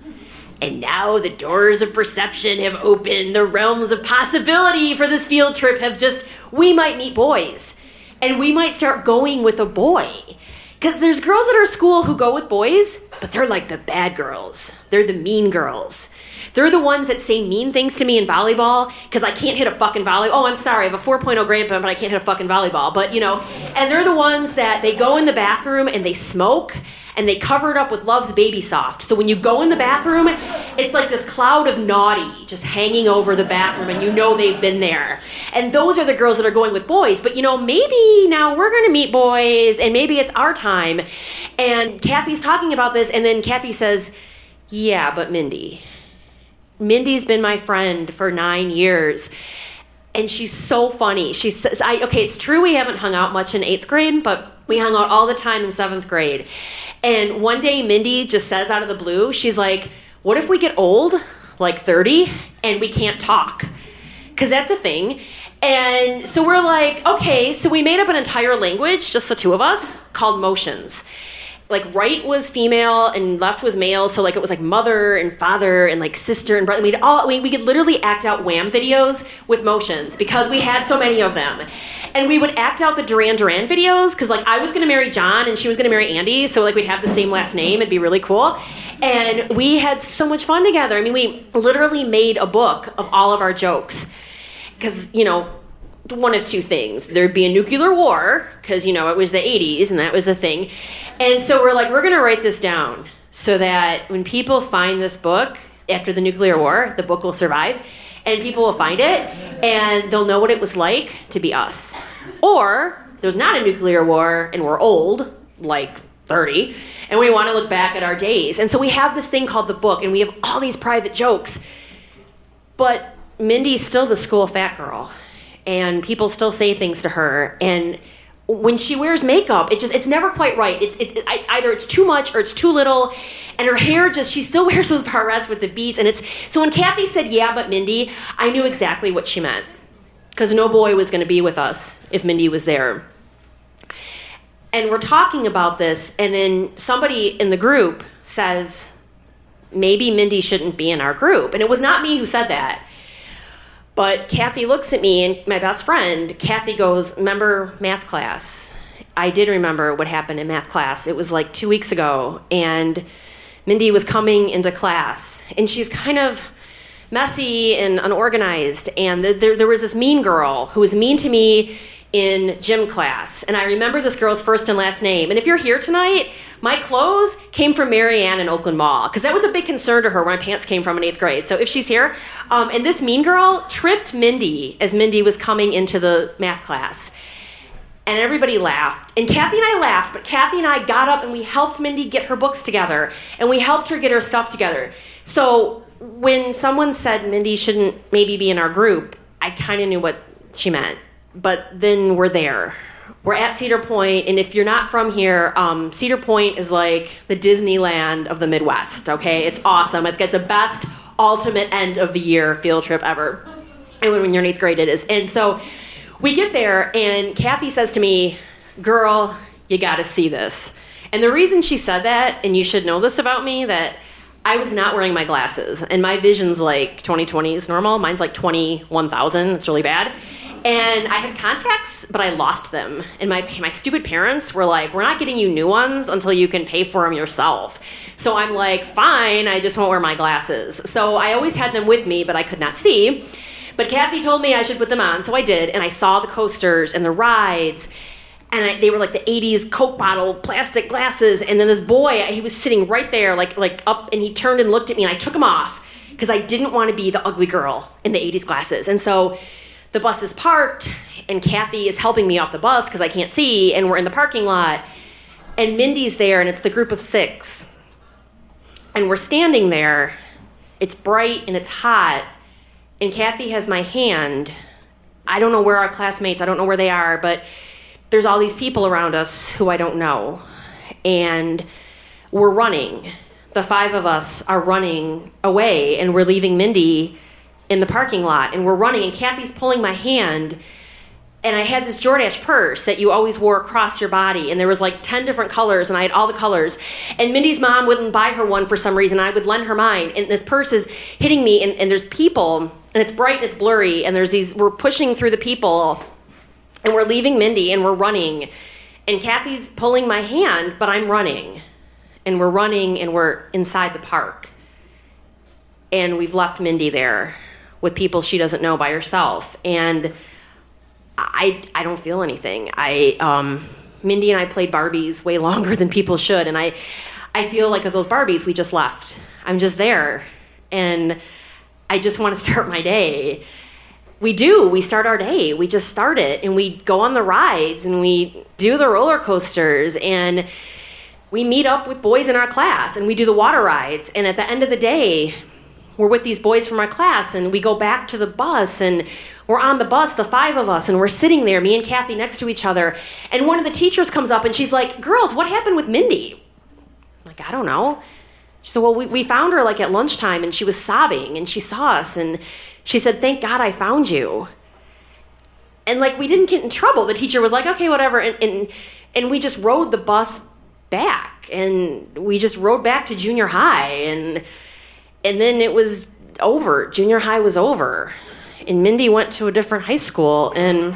And now the doors of perception have opened. The realms of possibility for this field trip have just, we might meet boys. And we might start going with a boy. Because there's girls at our school who go with boys, but they're like the bad girls. They're the mean girls. They're the ones that say mean things to me in volleyball because I can't hit a fucking volleyball. Oh, I'm sorry, I have a four point oh grade, but I can't hit a fucking volleyball. But, you know, and they're the ones that they go in the bathroom and they smoke and they cover it up with Love's Baby Soft. So when you go in the bathroom, it's like this cloud of naughty just hanging over the bathroom and you know they've been there. And those are the girls that are going with boys. But, you know, maybe now we're going to meet boys and maybe it's our time. And Kathy's talking about this and then Kathy says, yeah, but Mindy... Mindy's been my friend for nine years, and she's so funny. She says, I, okay, it's true we haven't hung out much in eighth grade, but we hung out all the time in seventh grade. And one day Mindy just says out of the blue, she's like, what if we get old, like thirty, and we can't talk? Because that's a thing. And so we're like, okay, so we made up an entire language, just the two of us, called motions. Like right was female and left was male, so like it was like mother and father and like sister and brother. We'd all we, we could literally act out Wham videos with motions because we had so many of them, and we would act out the Duran Duran videos because like I was gonna marry John and she was gonna marry Andy, so like we'd have the same last name. It'd be really cool, and we had so much fun together. I mean, we literally made a book of all of our jokes because you know. One of two things. There'd be a nuclear war, because, you know, it was the eighties, and that was a thing. And so we're like, we're going to write this down so that when people find this book after the nuclear war, the book will survive, and people will find it, and they'll know what it was like to be us. Or there's not a nuclear war, and we're old, like thirty, and we want to look back at our days. And so we have this thing called the book, and we have all these private jokes. But Mindy's still the school fat girl. And people still say things to her, and when she wears makeup, it just it's never quite right. It's it's it's either it's too much or it's too little, and her hair just she still wears those barrettes with the beads, and it's so when Kathy said yeah, but Mindy, I knew exactly what she meant because no boy was going to be with us if Mindy was there. And we're talking about this, and then somebody in the group says maybe Mindy shouldn't be in our group, and it was not me who said that. But Kathy looks at me, and my best friend, Kathy goes, remember math class? I did remember what happened in math class. It was like two weeks ago, and Mindy was coming into class, and she's kind of messy and unorganized, and there, there was this mean girl who was mean to me in gym class, and I remember this girl's first and last name. And if you're here tonight, my clothes came from Mary Ann in Oakland Mall, because that was a big concern to her where my pants came from in eighth grade. So if she's here, um, and this mean girl tripped Mindy as Mindy was coming into the math class. And everybody laughed. And Kathy and I laughed, but Kathy and I got up and we helped Mindy get her books together, and we helped her get her stuff together. So when someone said Mindy shouldn't maybe be in our group, I kind of knew what she meant. But then we're there. we're at Cedar Point, and if you're not from here, um, Cedar Point is like the Disneyland of the Midwest, okay? It's awesome. It's got the best ultimate end of the year field trip ever. And when you're in eighth grade, it is. And so we get there, and Kathy says to me, girl, you got to see this. And the reason she said that, and you should know this about me, that I was not wearing my glasses, and my vision's like twenty twenty is normal. Mine's like twenty-one thousand. It's really bad. And I had contacts, but I lost them. And my my stupid parents were like, we're not getting you new ones until you can pay for them yourself. So I'm like, fine, I just won't wear my glasses. So I always had them with me, but I could not see. But Kathy told me I should put them on, so I did. And I saw the coasters and the rides. And I, they were like the eighties Coke bottle, plastic glasses. And then this boy, he was sitting right there, like like up, and he turned and looked at me, and I took him off because I didn't want to be the ugly girl in the eighties glasses. And so the bus is parked, and Kathy is helping me off the bus because I can't see, and we're in the parking lot. And Mindy's there, and it's the group of six. And we're standing there. It's bright, and it's hot. And Kathy has my hand. I don't know where our classmates, I don't know where they are, but there's all these people around us who I don't know. And we're running. The five of us are running away, and we're leaving Mindy in the parking lot, and we're running, and Kathy's pulling my hand, and I had this Jordache purse that you always wore across your body, and there was like ten different colors, and I had all the colors, and Mindy's mom wouldn't buy her one for some reason. I would lend her mine, and this purse is hitting me, and, and there's people, and it's bright and it's blurry, and there's these, we're pushing through the people, and we're leaving Mindy, and we're running, and Kathy's pulling my hand, but I'm running, and we're running, and we're inside the park, and we've left Mindy there with people she doesn't know by herself. And I I don't feel anything. I um, Mindy and I played Barbies way longer than people should, and I I feel like of those Barbies we just left. I'm just there, and I just want to start my day. We do. We start our day. We just start it, and we go on the rides, and we do the roller coasters, and we meet up with boys in our class, and we do the water rides, and at the end of the day, we're with these boys from our class, and we go back to the bus, and we're on the bus, the five of us, and we're sitting there, me and Kathy next to each other, and one of the teachers comes up, and she's like, girls, what happened with Mindy? I'm like, I don't know. She said, well, we, we found her like at lunchtime, and she was sobbing, and she saw us, and she said, thank God I found you. And like, we didn't get in trouble. The teacher was like, okay, whatever, and and, and we just rode the bus back, and we just rode back to junior high, and And then it was over. Junior high was over. And Mindy went to a different high school. And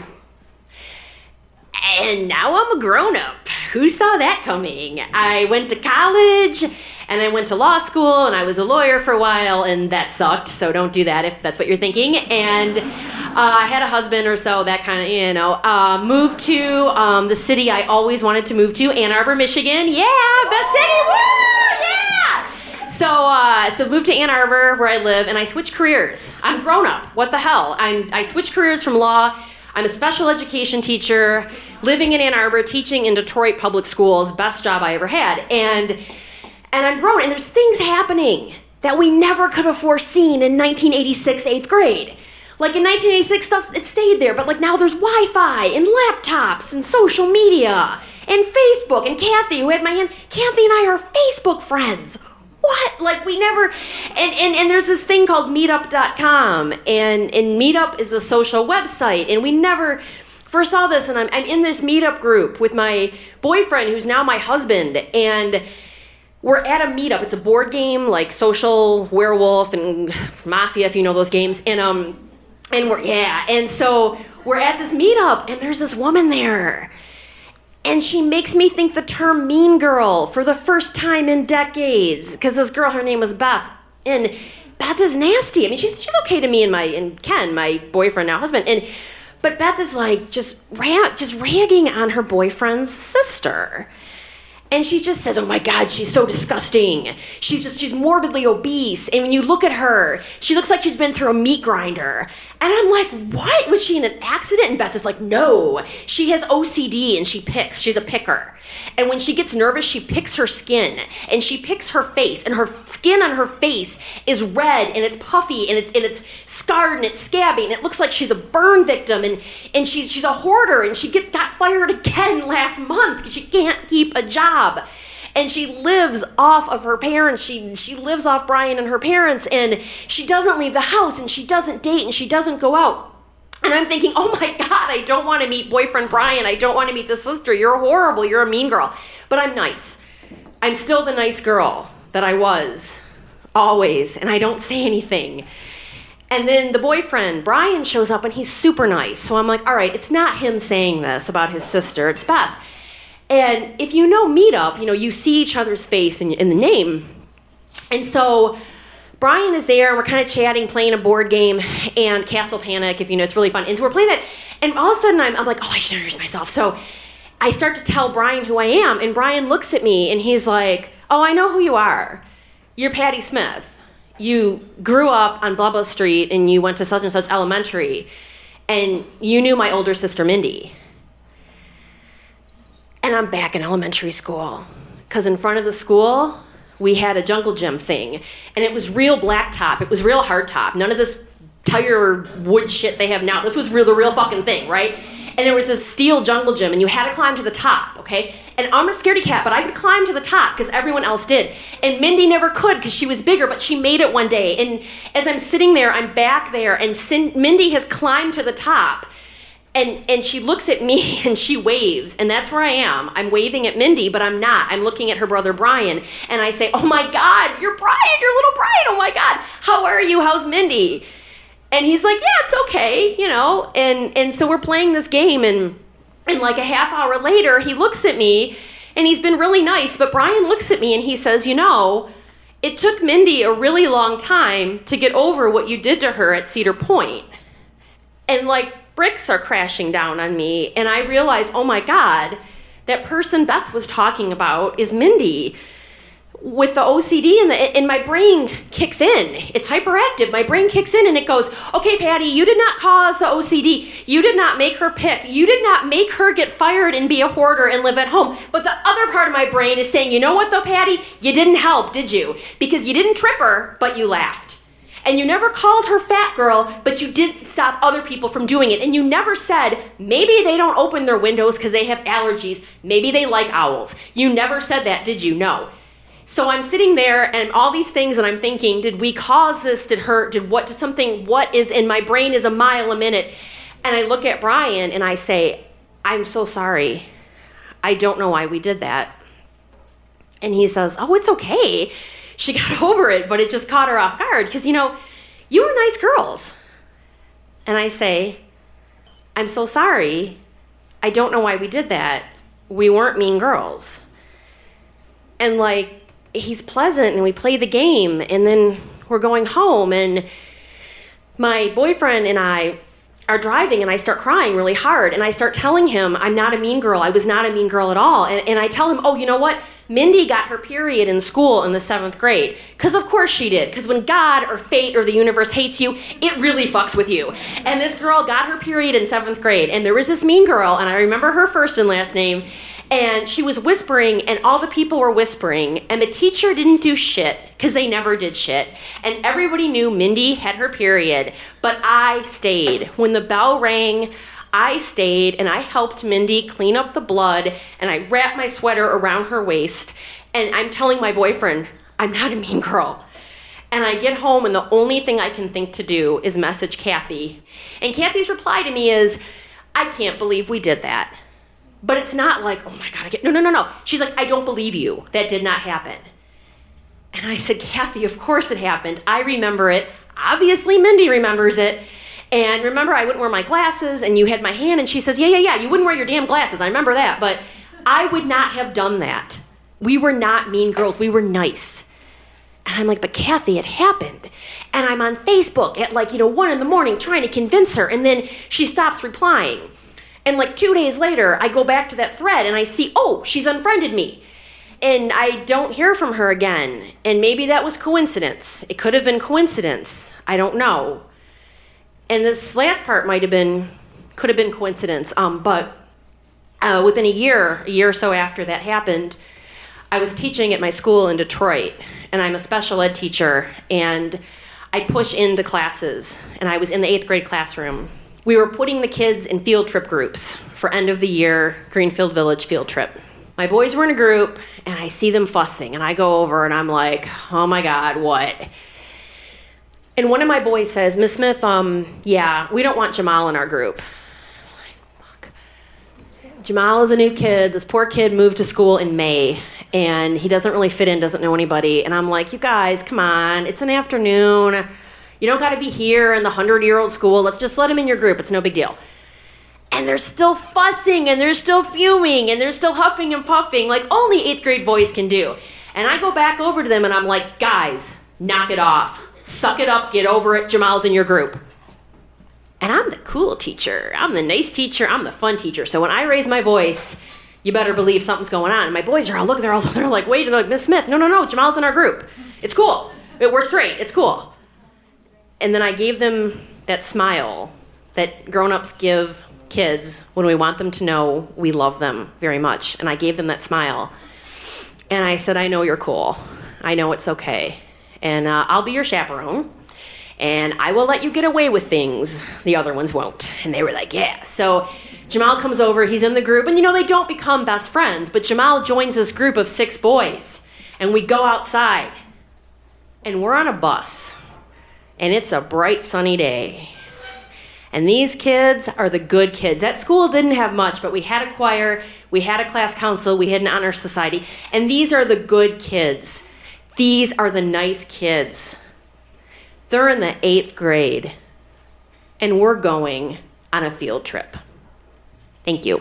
and now I'm a grown-up. Who saw that coming? I went to college, and I went to law school, and I was a lawyer for a while, and that sucked. So don't do that if that's what you're thinking. And uh, I had a husband or so, that kind of, you know. Uh, moved to um, the city I always wanted to move to, Ann Arbor, Michigan. Yeah, best city, woo, yeah! So, uh, so moved to Ann Arbor, where I live, and I switched careers. I'm grown up. What the hell? I'm, I switched careers from law. I'm a special education teacher, living in Ann Arbor, teaching in Detroit public schools. Best job I ever had. And, and I'm grown, and there's things happening that we never could have foreseen in nineteen eighty-six, eighth grade. Like in nineteen eighty-six, stuff, it stayed there, but like now there's Wi-Fi and laptops and social media and Facebook. And Kathy, who had my hand, Kathy and I are Facebook friends. What? Like we never, and, and, and there's this thing called meetup dot com, and, and Meetup is a social website, and we never first saw this, and I'm, I'm in this meetup group with my boyfriend, who's now my husband, and we're at a meetup. It's a board game, like Social Werewolf and Mafia, if you know those games, and um, and we're, yeah, and so we're at this meetup, and there's this woman there. And she makes me think the term mean girl for the first time in decades. Because this girl, her name was Beth. And Beth is nasty. I mean, she's she's okay to me and my and Ken, my boyfriend, now husband. And but Beth is like just ra- just ragging on her boyfriend's sister. And she just says, oh my God, she's so disgusting. She's just, she's morbidly obese. And when you look at her, she looks like she's been through a meat grinder. And I'm like, what? Was she in an accident? And Beth is like, no. She has O C D and she picks. She's a picker. And when she gets nervous, she picks her skin. And she picks her face. And her skin on her face is red and it's puffy and it's and it's scarred and it's scabby. And it looks like she's a burn victim. And, and she's she's a hoarder. And she gets got fired again last month because she can't keep a job. And she lives off of her parents. She she lives off Brian and her parents. And she doesn't leave the house. And she doesn't date. And she doesn't go out. And I'm thinking, oh my God, I don't want to meet boyfriend Brian. I don't want to meet the sister. You're horrible. You're a mean girl. But I'm nice. I'm still the nice girl that I was. Always. And I don't say anything. And then the boyfriend, Brian, shows up and he's super nice. So I'm like, all right, it's not him saying this about his sister. It's Beth. And if you know Meetup, you know, you see each other's face in, in the name. And so Brian is there, and we're kind of chatting, playing a board game, and Castle Panic, if you know, it's really fun. And so we're playing that, and all of a sudden I'm, I'm like, oh, I should introduce myself. So I start to tell Brian who I am, and Brian looks at me, and he's like, oh, I know who you are. You're Patty Smith. You grew up on blah, blah street, and you went to such and such elementary, and you knew my older sister, Mindy. And I'm back in elementary school because in front of the school, we had a jungle gym thing. And it was real blacktop. It was real hardtop. None of this tire wood shit they have now. This was real, the real fucking thing, right? And there was this steel jungle gym, and you had to climb to the top, okay? And I'm a scaredy cat, but I could climb to the top because everyone else did. And Mindy never could because she was bigger, but she made it one day. And as I'm sitting there, I'm back there, and Sin- Mindy has climbed to the top. And and she looks at me and she waves, and that's where I am. I'm waving at Mindy, but I'm not. I'm looking at her brother Brian, and I say, oh my God, you're Brian, you're little Brian, oh my God, how are you, how's Mindy? And he's like, yeah, it's okay, you know, and, and so we're playing this game, and, and like a half hour later, he looks at me, and he's been really nice, but Brian looks at me and he says, you know, it took Mindy a really long time to get over what you did to her at Cedar Point. And like, bricks are crashing down on me, and I realize, oh my God, that person Beth was talking about is Mindy with the O C D, and, the, and my brain kicks in. It's hyperactive. My brain kicks in, and it goes, okay, Patty, you did not cause the O C D. You did not make her pick. You did not make her get fired and be a hoarder and live at home. But the other part of my brain is saying, you know what, though, Patty? You didn't help, did you? Because you didn't trip her, but you laughed. And you never called her fat girl, but you did stop other people from doing it. And you never said, maybe they don't open their windows because they have allergies. Maybe they like owls. You never said that, did you? No. So I'm sitting there and all these things, and I'm thinking, did we cause this? Did her, did what, did something, what is in my brain is a mile a minute. And I look at Brian and I say, I'm so sorry. I don't know why we did that. And he says, oh, it's okay. She got over it, but it just caught her off guard because, you know, you were nice girls. And I say, I'm so sorry. I don't know why we did that. We weren't mean girls. And, like, he's pleasant, and we play the game, and then we're going home, and my boyfriend and I are driving, and I start crying really hard, and I start telling him I'm not a mean girl. I was not a mean girl at all. And, and I tell him, oh, you know what? Mindy got her period in school in the seventh grade. Because of course she did. Because when God or fate or the universe hates you, it really fucks with you. And this girl got her period in seventh grade. And there was this mean girl, and I remember her first and last name, and she was whispering, and all the people were whispering, and the teacher didn't do shit, because they never did shit. And everybody knew Mindy had her period, but I stayed. When the bell rang, I stayed, and I helped Mindy clean up the blood, and I wrapped my sweater around her waist, and I'm telling my boyfriend, I'm not a mean girl. And I get home, and the only thing I can think to do is message Kathy. And Kathy's reply to me is, I can't believe we did that. But it's not like, oh my God, I get, no, no, no, no. She's like, I don't believe you. That did not happen. And I said, Kathy, of course it happened. I remember it. Obviously, Mindy remembers it. And remember, I wouldn't wear my glasses, and you had my hand, and she says, yeah, yeah, yeah, you wouldn't wear your damn glasses. I remember that. But I would not have done that. We were not mean girls. We were nice. And I'm like, but Kathy, it happened. And I'm on Facebook at like, you know, one in the morning trying to convince her. And then she stops replying. And like two days later, I go back to that thread and I see, oh, she's unfriended me. And I don't hear from her again. And maybe that was coincidence. It could have been coincidence. I don't know. And this last part might have been, could have been coincidence, um, but uh, within a year, a year or so after that happened, I was teaching at my school in Detroit, and I'm a special ed teacher, and I push into classes, and I was in the eighth grade classroom. We were putting the kids in field trip groups for end of the year Greenfield Village field trip. My boys were in a group, and I see them fussing, and I go over, and I'm like, oh my God, what? And one of my boys says, Miss Smith, um, yeah, we don't want Jamal in our group. I'm like, fuck. Jamal is a new kid. This poor kid moved to school in May, and he doesn't really fit in, doesn't know anybody. And I'm like, you guys, come on. It's an afternoon. You don't got to be here in the hundred-year-old school. Let's just let him in your group. It's no big deal. And they're still fussing, and they're still fuming, and they're still huffing and puffing like only eighth grade boys can do. And I go back over to them, and I'm like, guys, knock it off. Suck it up, get over it, Jamal's in your group. And I'm the cool teacher. I'm the nice teacher. I'm the fun teacher. So when I raise my voice, you better believe something's going on. And my boys are all looking, they're all they're like, wait, they're like, Miss Smith, no, no, no, Jamal's in our group. It's cool. We're straight. It's cool. And then I gave them that smile that grown-ups give kids when we want them to know we love them very much. And I gave them that smile. And I said, I know you're cool. I know it's okay. And uh, I'll be your chaperone, and I will let you get away with things the other ones won't. And they were like, yeah. So Jamal comes over, he's in the group, and you know, they don't become best friends, but Jamal joins this group of six boys, and we go outside, and we're on a bus, and it's a bright, sunny day. And these kids are the good kids. That school didn't have much, but we had a choir, we had a class council, we had an honor society, and these are the good kids. These are the nice kids. They're in the eighth grade, and we're going on a field trip. Thank you.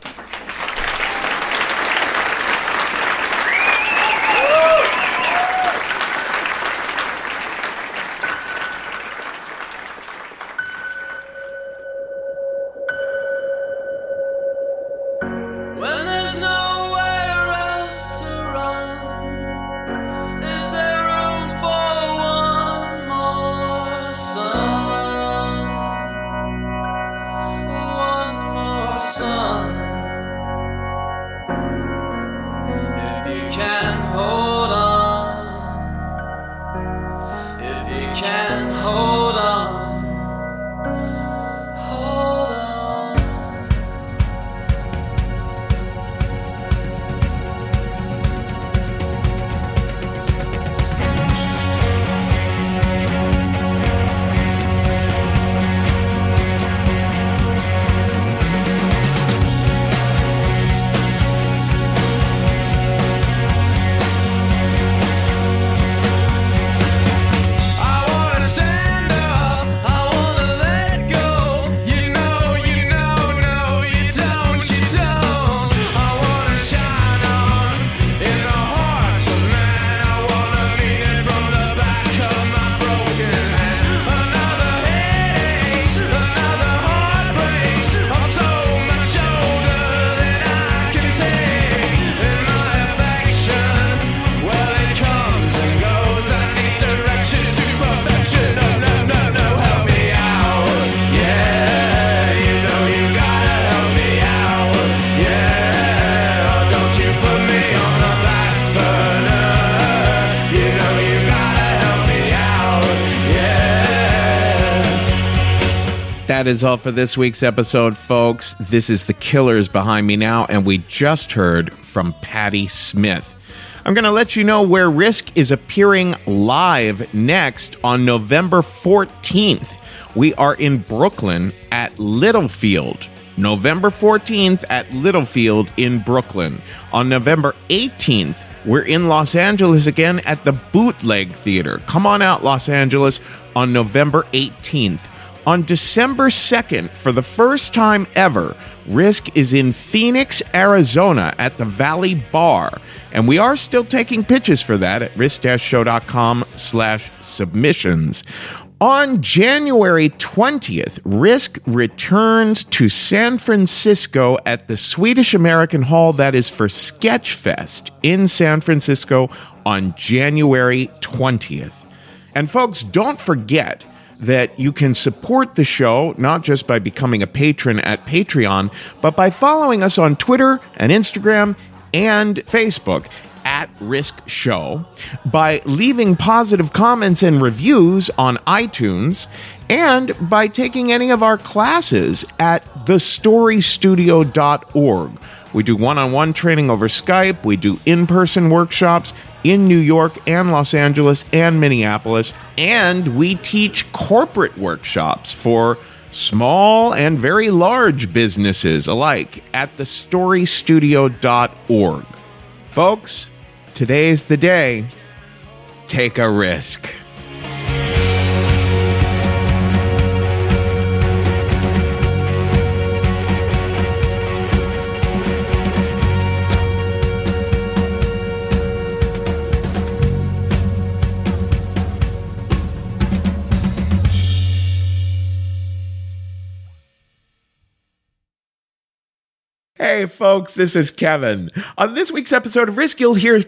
That is all for this week's episode, folks. This is The Killers behind me now, and we just heard from Patti Smith. I'm going to let you know where Risk is appearing live next on November fourteenth. We are in Brooklyn at Littlefield. November fourteenth at Littlefield in Brooklyn. On November eighteenth, we're in Los Angeles again at the Bootleg Theater. Come on out, Los Angeles, on November eighteenth. On December second, for the first time ever, Risk is in Phoenix, Arizona at the Valley Bar. And we are still taking pitches for that at risk-show.com slash submissions. On January twentieth, Risk returns to San Francisco at the Swedish American Hall. That is for Sketchfest in San Francisco on January twentieth. And folks, don't forget that you can support the show, not just by becoming a patron at Patreon, but by following us on Twitter and Instagram and Facebook at Risk Show, by leaving positive comments and reviews on iTunes, and by taking any of our classes at the story studio dot org. We do one-on-one training over Skype. We do in-person workshops in New York and Los Angeles and Minneapolis. And we teach corporate workshops for small and very large businesses alike at the story studio dot org. Folks, today's the day. Take a risk. Hey, folks, this is Kevin. On this week's episode of Risk, you'll hear...